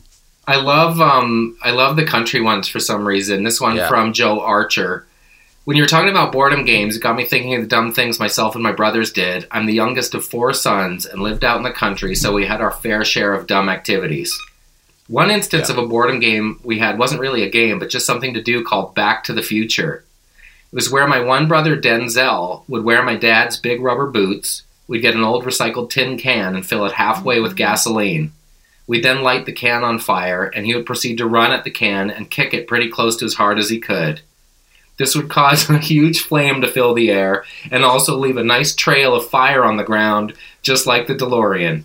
I love the country ones for some reason. This one Yeah. from Joe Archer. When you were talking about boredom games, it got me thinking of the dumb things myself and my brothers did. I'm the youngest of 4 sons and lived out in the country, so we had our fair share of dumb activities. One instance of a boredom game we had wasn't really a game, but just something to do called Back to the Future. It was where my one brother Denzel would wear my dad's big rubber boots. We'd get an old recycled tin can and fill it halfway with gasoline. We'd then light the can on fire, and he would proceed to run at the can and kick it pretty close to as hard as he could. This would cause a huge flame to fill the air and also leave a nice trail of fire on the ground, just like the DeLorean.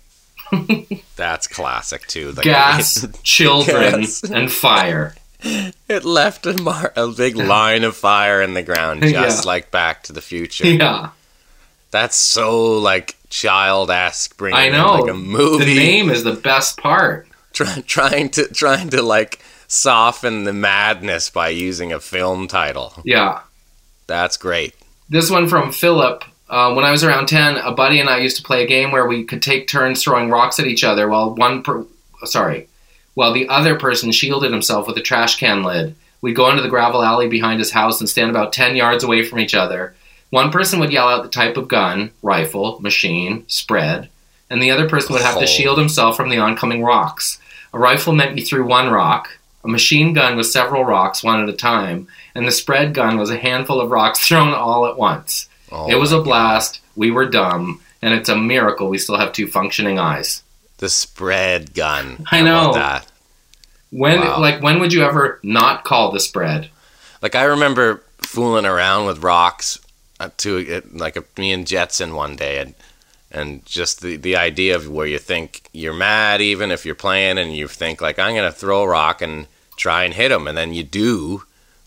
That's classic, too. Like, Gas, children, Gas. and fire. It left a big line of fire in the ground, just Yeah. like Back to the Future. Yeah, That's so, like, child-esque, bringing I in, know. like, a movie. The name is the best part. Trying to, like, soften the madness by using a film title. Yeah. That's great. This one from Philip. When I was around 10, a buddy and I used to play a game where we could take turns throwing rocks at each other while the other person shielded himself with a trash can lid. We'd go into the gravel alley behind his house and stand about 10 yards away from each other. One person would yell out the type of gun, rifle, machine, spread, and the other person would have to shield himself from the oncoming rocks. A rifle meant you threw one rock, a machine gun was several rocks, one at a time, and the spread gun was a handful of rocks thrown all at once. Oh It was my a blast, we were dumb, and it's a miracle we still have 2 functioning eyes. The spread gun. I How about know. that? When Wow. would you ever not call the spread? Like, I remember fooling around with rocks me and Jetson one day, and just the idea of where you think you're mad even if you're playing and you think, like, I'm going to throw a rock and try and hit him, and then you do.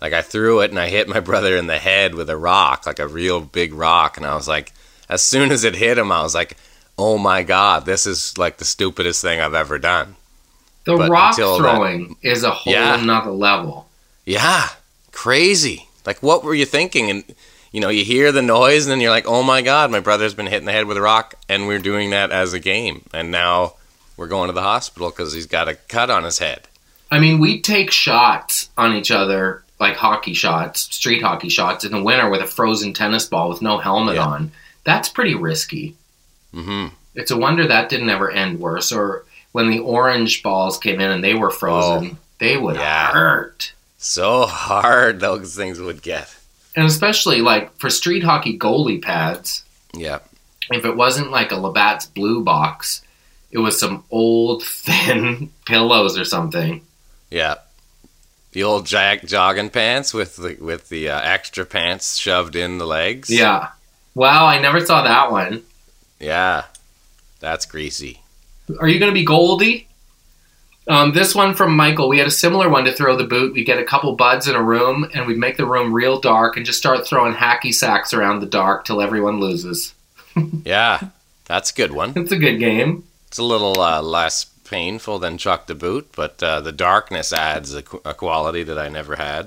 Like, I threw it and I hit my brother in the head with a rock, like a real big rock. And I was like, as soon as it hit him, I was like, oh my God, this is like the stupidest thing I've ever done. The But rock until throwing is a whole Yeah. nother level. Yeah, crazy. Like, what were you thinking? And, you know, you hear the noise and then you're like, oh my God, my brother's been hit in the head with a rock. And we're doing that as a game. And now we're going to the hospital because he's got a cut on his head. I mean, we take shots on each other, like hockey shots, street hockey shots, in the winter with a frozen tennis ball with no helmet Yeah. on. That's pretty risky. Mm-hmm. It's a wonder that didn't ever end worse. Or when the orange balls came in and they were frozen, they would Yeah. hurt. So hard those things would get. And especially, like, for street hockey goalie pads, Yeah. if it wasn't like a Labatt's Blue box, it was some old, thin pillows or something. Yeah. The old jogging pants with the extra pants shoved in the legs. Yeah. Wow, I never saw that one. Yeah. That's greasy. Are you going to be Goldie? This one from Michael. We had a similar one to throw the boot. We'd get a couple buds in a room, and we'd make the room real dark and just start throwing hacky sacks around the dark till everyone loses. Yeah. That's a good one. It's a good game. It's a little less painful than Chuck the Boot, but the darkness adds a quality that I never had.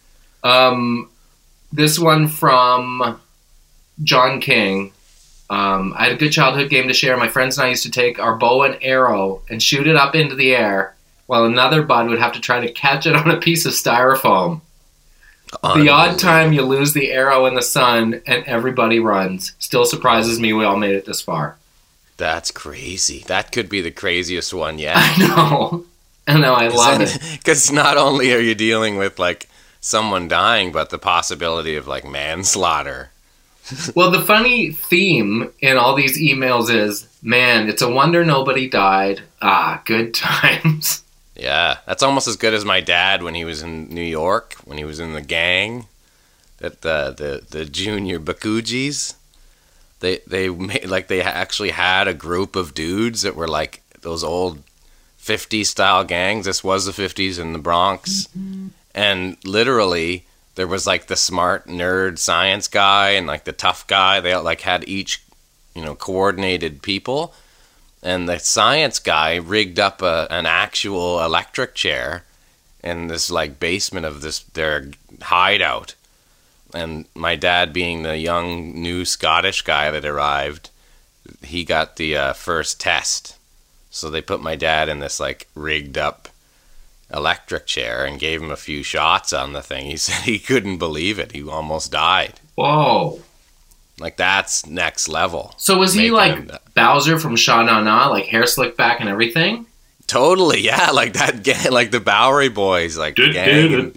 This one from John King. I had a good childhood game to share. My friends and I used to take our bow and arrow and shoot it up into the air, while another bud would have to try to catch it on a piece of styrofoam. The odd time you lose the arrow in the sun and everybody runs. Still surprises me we all made it this far. That's crazy. That could be the craziest one yet. I know. I love it. Because not only are you dealing with, like, someone dying, but the possibility of, like, manslaughter. Well, the funny theme in all these emails is, man, it's a wonder nobody died. Ah, good times. Yeah, that's almost as good as my dad when he was in New York, when he was in the gang, that the junior Bakujis. They made, like, they actually had a group of dudes that were like those old 50s style gangs. This was the 50s in the Bronx. Mm-hmm. And literally there was like the smart nerd science guy and like the tough guy. They like had each, coordinated people. And the science guy rigged up an actual electric chair in this like basement of their hideout. And my dad, being the young new Scottish guy that arrived, he got the first test. So they put my dad in this like rigged up electric chair and gave him a few shots on the thing. He said he couldn't believe it. He almost died. Whoa. Like, that's next level. So was he like Bowser from Sha Na Na, like hair slicked back and everything? Totally, yeah, like that gang, like the Bowery Boys, like gang.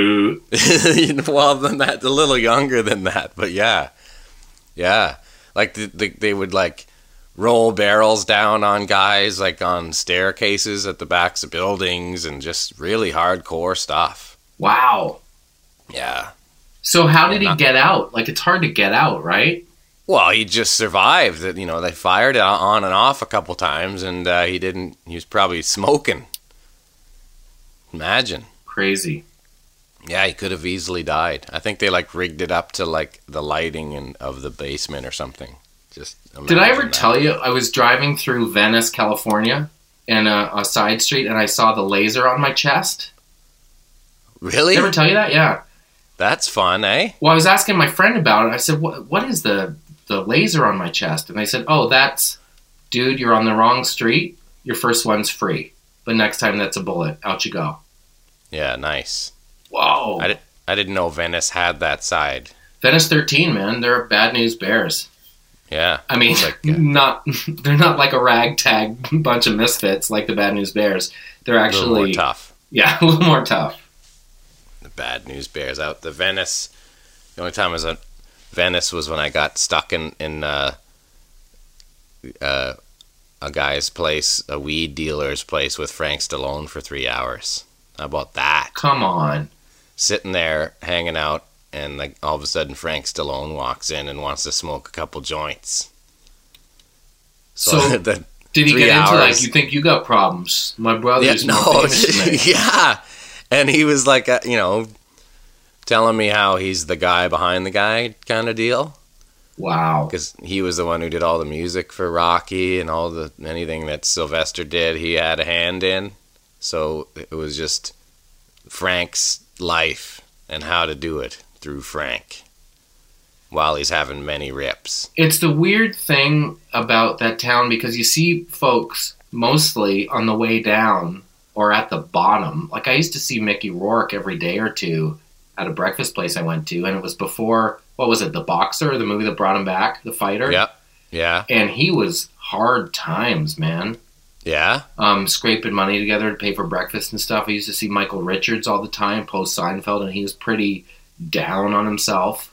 Well, than that, a little younger than that, but yeah. Like they would like roll barrels down on guys, like on staircases at the backs of buildings, and just really hardcore stuff. Wow. Yeah. So how did he get out? Like, it's hard to get out, right? Well, he just survived. They fired it on and off a couple times, and he was probably smoking. Imagine. Crazy. Yeah, he could have easily died. I think they like rigged it up to like the lighting of the basement or something. Just did I ever tell you I was driving through Venice, California, in a side street, and I saw the laser on my chest? Really? Did I ever tell you that? Yeah. That's fun, eh? Well, I was asking my friend about it. I said, "What is the laser on my chest?" And they said, "Oh, dude, you're on the wrong street. Your first one's free, but next time that's a bullet. Out you go." Yeah, nice. Whoa. I didn't know Venice had that side. Venice 13, man. They're Bad News Bears. Yeah. I mean, like, they're not like a ragtag bunch of misfits like the Bad News Bears. They're actually a little more tough. Yeah, a little more tough. The Bad News Bears out. The only time I was at Venice was when I got stuck in a guy's place, a weed dealer's place with Frank Stallone for 3 hours. How about that? Come on. Sitting there, hanging out, and like all of a sudden Frank Stallone walks in and wants to smoke a couple joints. So did he get into like, you think you got problems? My brother's more famous than me. Yeah. And he was like, telling me how he's the guy behind the guy kind of deal. Wow. Because he was the one who did all the music for Rocky and anything that Sylvester did, he had a hand in. So it was just Frank's life and how to do it through Frank while he's having many rips. It's the weird thing about that town because you see folks mostly on the way down or at the bottom. Like I used to see Mickey Rourke every day or two at a breakfast place I went to, and it was before, what was it, The Boxer, the movie that brought him back, The Fighter? Yep. Yeah. And he was hard times, man. Yeah. Scraping money together to pay for breakfast and stuff. I used to see Michael Richards all the time, post Seinfeld, and he was pretty down on himself.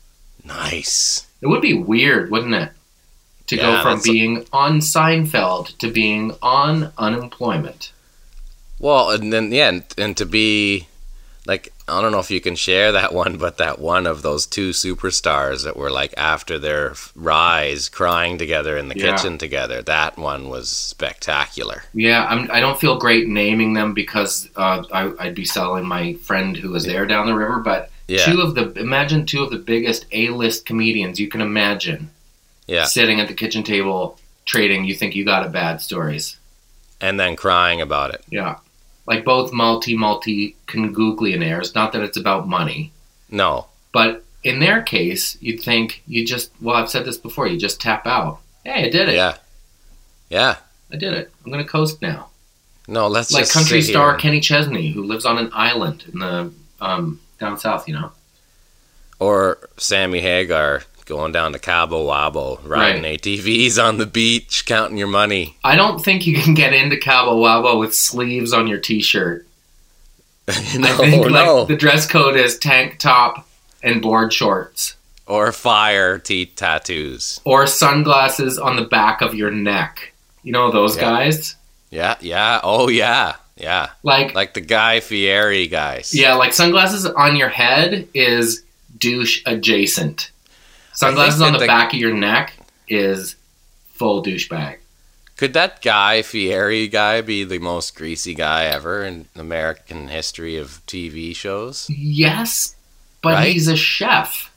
Nice. It would be weird, wouldn't it? To go from being on Seinfeld to being on unemployment. Well, and then, and to be, like, I don't know if you can share that one, but that one of those two superstars that were, like, after their rise, crying together in the kitchen together, that one was spectacular. Yeah, I don't feel great naming them because I'd be selling my friend who was there down the river, but imagine two of the biggest A-list comedians you can imagine. Yeah. Sitting at the kitchen table, trading "you think you got it bad" stories. And then crying about it. Yeah. Like both multi-conguglionaires. Not that it's about money. No. But in their case, you'd think I've said this before, you just tap out. Hey, I did it. Yeah. Yeah. I did it. I'm going to coast now. No, let's just country star Kenny Chesney, who lives on an island in the down south, you know. Or Sammy Hagar going down to Cabo Wabo, riding ATVs on the beach, counting your money. I don't think you can get into Cabo Wabo with sleeves on your t-shirt. I think the dress code is tank top and board shorts. Or fire teeth tattoos. Or sunglasses on the back of your neck. You know those guys? Yeah. Oh, yeah. Yeah. Like the Guy Fieri guys. Yeah, like sunglasses on your head is douche adjacent. Sunglasses on the back of your neck is full douchebag. Could that Guy Fieri guy be the most greasy guy ever in American history of TV shows? Yes, but he's a chef.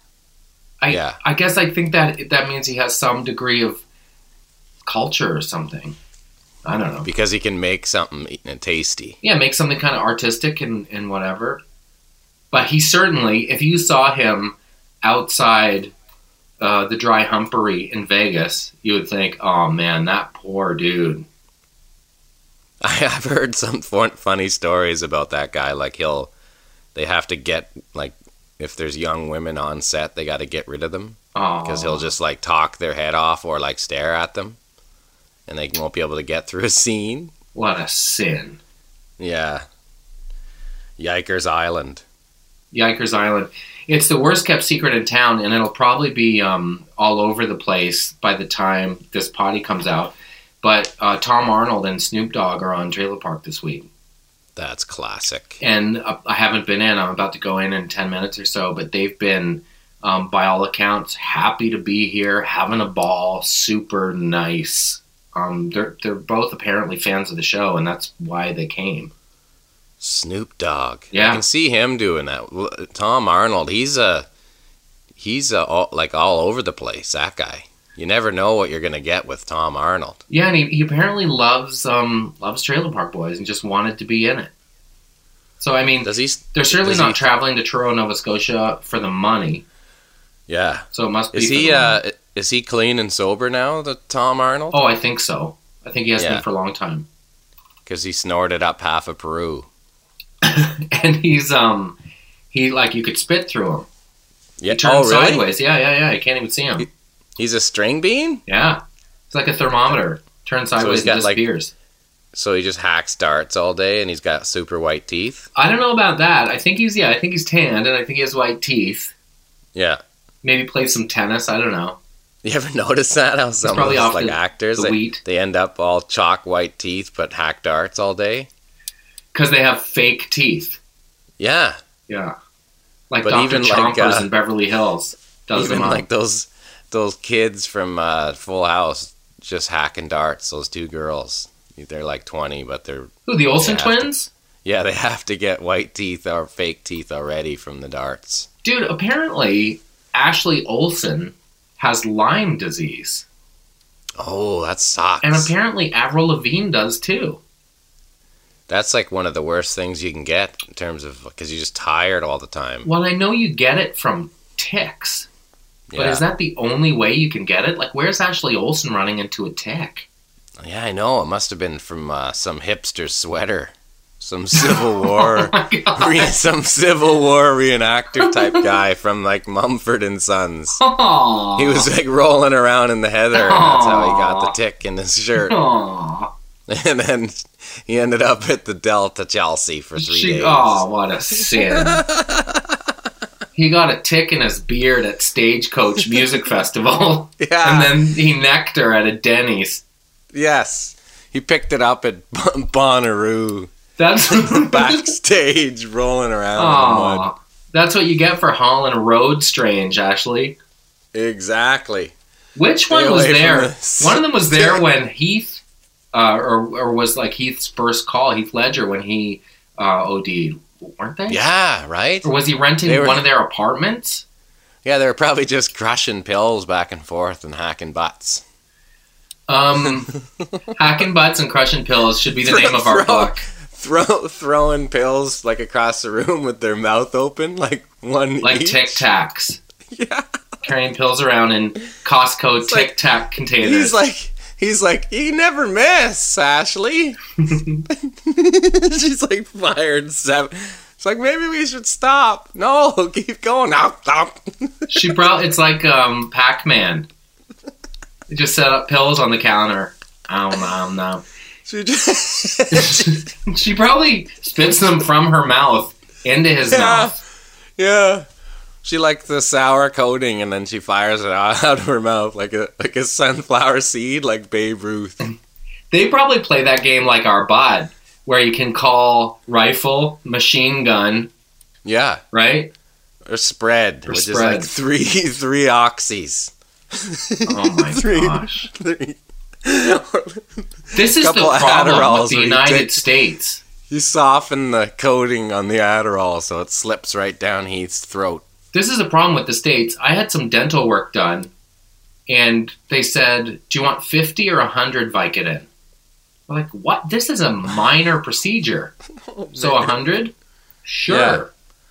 I guess I think that means he has some degree of culture or something. I don't know. Because he can make something tasty. Yeah, make something kind of artistic and whatever. But he certainly, if you saw him outside the Dry Humpery in Vegas, you would think, oh man, that poor dude. I've heard some funny stories about that guy. Like they have to get, like, if there's young women on set, they got to get rid of them. Because he'll just, like, talk their head off or, like, stare at them. And they won't be able to get through a scene. What a sin. Yeah. Yikers Island. Yikers Island. It's the worst kept secret in town, and it'll probably be all over the place by the time this potty comes out. But Tom Arnold and Snoop Dogg are on Trailer Park this week. That's classic. And I haven't been in. I'm about to go in 10 minutes or so, but they've been, by all accounts, happy to be here, having a ball, super nice. They're both apparently fans of the show, and that's why they came. Snoop Dogg. Yeah. I can see him doing that. Tom Arnold, he's all over the place, that guy. You never know what you're going to get with Tom Arnold. Yeah, and he apparently loves Trailer Park Boys and just wanted to be in it. So, I mean, they're certainly not traveling to Truro, Nova Scotia for the money. Yeah. So it must be Is he clean and sober now, the Tom Arnold? Oh, I think so. I think he has been for a long time. Because he snorted up half of Peru. And he's you could spit through him. Yeah. He turns sideways. Yeah. You can't even see him. He's a string bean? Yeah. It's like a thermometer. Turns sideways and disappears. So he just hacks darts all day and he's got super white teeth? I don't know about that. I think he's tanned and I think he has white teeth. Yeah. Maybe plays some tennis. I don't know. You ever notice that? How some of those, like, actors, they end up all chalk white teeth but hack darts all day? Because they have fake teeth. Yeah. Yeah. Like Dr. Chompers in Beverly Hills. Even like those kids from Full House just hacking darts, those two girls. They're like 20, but they're... Who, the Olsen twins? Yeah, they have to get white teeth or fake teeth already from the darts. Dude, apparently Ashley Olsen has Lyme disease. Oh, that sucks. And apparently Avril Lavigne does too. That's like one of the worst things you can get in terms of, because you're just tired all the time. Well, I know you get it from ticks, but is that the only way you can get it? Like, where's Ashley Olsen running into a tick? Yeah, I know. It must have been from some hipster sweater. Some Civil War, some Civil War reenactor type guy from like Mumford and Sons. Aww. He was like rolling around in the heather, and that's how he got the tick in his shirt. Aww. And then he ended up at the Delta Chelsea for 3 days. Oh, what a sin. He got a tick in his beard at Stagecoach Music Festival. Yeah. And then he necked her at a Denny's. Yes. He picked it up at Bonnaroo. That's backstage rolling around in the mud. That's what you get for hauling road strange, Ashley. Exactly. Which one was there? One of them was there when Heath, or was like Heath's first call, Heath Ledger, when he OD'd, weren't they? Yeah, right? Or was he renting one of their apartments? Yeah, they were probably just crushing pills back and forth and hacking butts. Hacking butts and crushing pills should be the name of our book. Throwing pills like across the room with their mouth open, like one like each. Tic Tacs. Yeah, carrying pills around in Costco Tic Tac containers. He's like, you never miss, Ashley. She's like fired 7. It's like, maybe we should stop. No, keep going. No, stop. It's like Pac-Man. They just set up pills on the counter. I don't know. She probably spits them from her mouth into his mouth. Yeah. She liked the sour coating, and then she fires it out of her mouth like a sunflower seed, like Babe Ruth. They probably play that game like our bud, where you can call rifle, machine gun. Yeah. Right? Or spread, which is like three oxys. Oh my gosh. This is the problem with the United States. You soften the coating on the Adderall so it slips right down Heath's throat. This is a problem with the States. I had some dental work done, and they said, do you want 50 or 100 Vicodin? I'm like, what? This is a minor procedure. So 100? Sure. Yeah.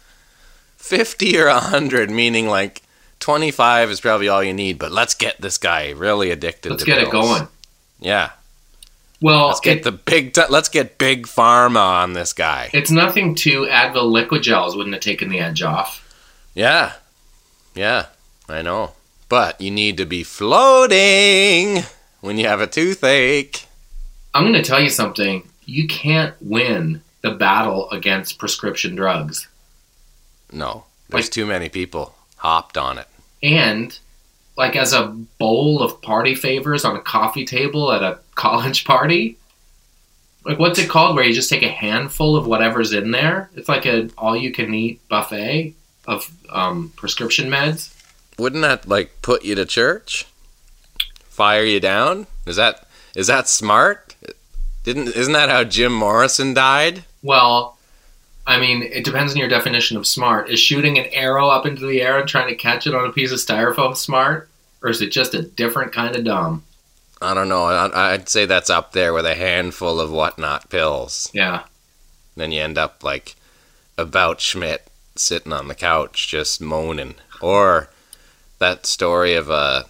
50 or 100, meaning like 25 is probably all you need, but let's get this guy really addicted to pills. Let's get it going. Yeah. Well, let's get let's get big pharma on this guy. It's nothing to Advil liquid gels wouldn't have taken the edge off. Yeah. Yeah, I know. But you need to be floating when you have a toothache. I'm going to tell you something. You can't win the battle against prescription drugs. No. There's too many people hopped on it. And like as a bowl of party favors on a coffee table at a college party, like what's it called where you just take a handful of whatever's in there? It's like an all-you-can-eat buffet of prescription meds. Wouldn't that like put you to church? Fire you down? Is that smart? Isn't that how Jim Morrison died? Well, I mean, it depends on your definition of smart. Is shooting an arrow up into the air and trying to catch it on a piece of styrofoam smart? Or is it just a different kind of dumb? I don't know. I'd say that's up there with a handful of whatnot pills. Yeah. Then you end up like about Schmidt sitting on the couch just moaning. Or that story of I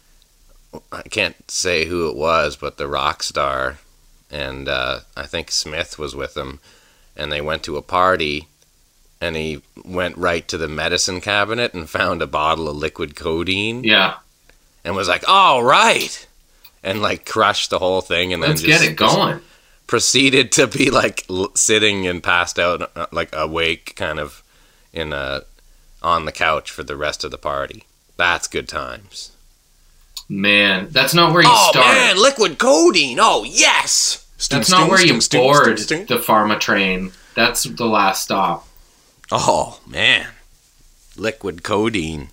can't say who it was, but the rock star. And I think Smith was with him. And they went to a party, and he went right to the medicine cabinet and found a bottle of liquid codeine. Yeah. And was like, all right. And like crushed the whole thing. And Let's then just get it going. Proceeded to be like sitting and passed out, like awake kind of on the couch for the rest of the party. That's good times. Man, that's not where you start. Oh man, liquid codeine. Oh yes. That's not where you board the pharma train. That's the last stop. Oh, man. Liquid codeine.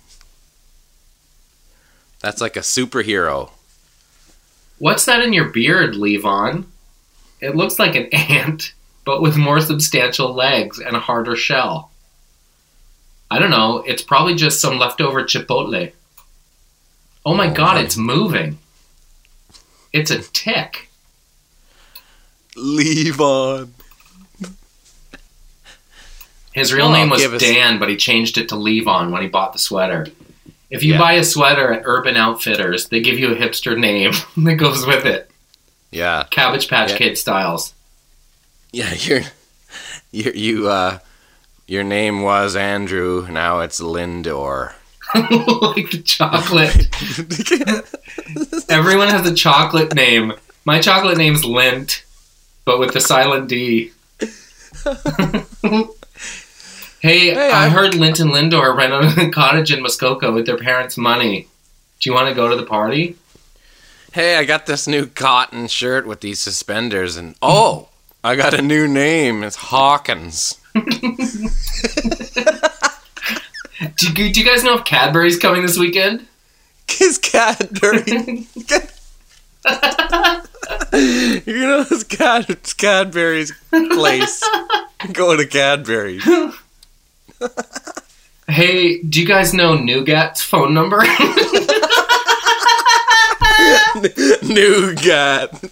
That's like a superhero. What's that in your beard, Levon? It looks like an ant. but with more substantial legs and a harder shell. I don't know. It's probably just some leftover chipotle. Oh my God, it's moving. It's a tick. Levon. His real name was Dan, but he changed it to Levon when he bought the sweater. If you Yeah. buy a sweater at Urban Outfitters, they give you a hipster name that goes with it. Yeah. Cabbage Patch Kid styles. Yeah, your name was Andrew, now it's Lindor. Like the chocolate. Everyone has a chocolate name. My chocolate name's Lint, but with the silent D. Hey, I heard Lint and Lindor rent a cottage in Muskoka with their parents' money. Do you want to go to the party? Hey, I got this new cotton shirt with these suspenders, and I got a new name. It's Hawkins. Do you guys know if Cadbury's coming this weekend? Kiss Cadbury. You know this Cadbury's place. Go to Cadbury's. Hey, do you guys know Nougat's phone number? Nougat.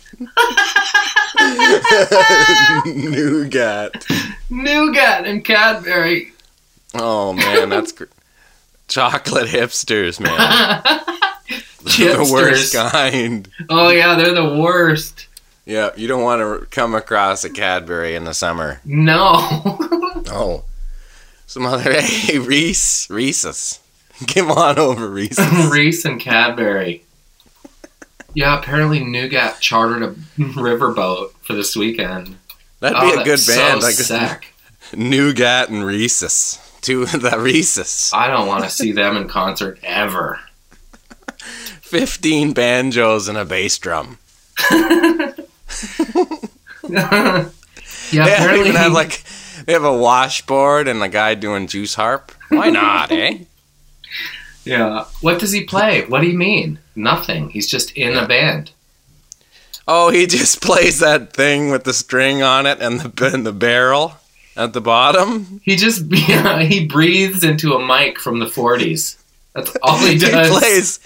Nougat. Nougat and Cadbury. Oh man, that's chocolate hipsters, man. The worst kind. Oh yeah, they're the worst. Yeah, you don't want to come across a Cadbury in the summer. No. Oh. Some other, hey, Reese's. Come on over, Reese's. Reese and Cadbury. Yeah, apparently Nougat chartered a riverboat for this weekend. That'd be a good band. So like sick. Nougat and Reese's. Two of the Reese's. I don't want to see them in concert ever. 15 banjos and a bass drum. Yeah, They apparently even have they have a washboard and a guy doing juice harp. Why not, eh? Yeah. What does he play? What do you mean? Nothing. He's just in a band. Oh, he just plays that thing with the string on it and the barrel at the bottom. He just he breathes into a mic from the 40s. That's all he does.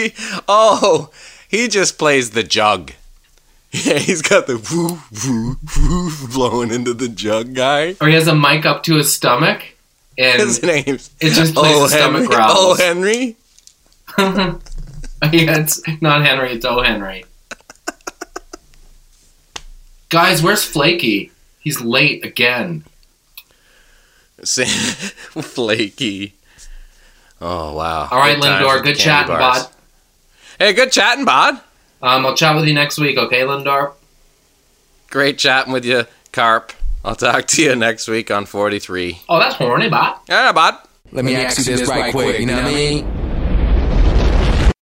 He just plays the jug. Yeah, he's got the woo woo woo blowing into the jug guy. Or he has a mic up to his stomach, and His name's it just plays the stomach growls. Oh, Henry. Yeah, it's not Henry, it's O. Henry. Guys, where's Flaky? He's late again. Flaky. Oh, wow. All right, Good times Lindor, with good the chatting, candy bars. bud. Hey, good chatting, bud. I'll chat with you next week, okay, Lindor? Great chatting with you, Carp. I'll talk to you next week on 43. Oh, that's horny, bud. Yeah, bud. Let me ask you this right quick, you know what I mean?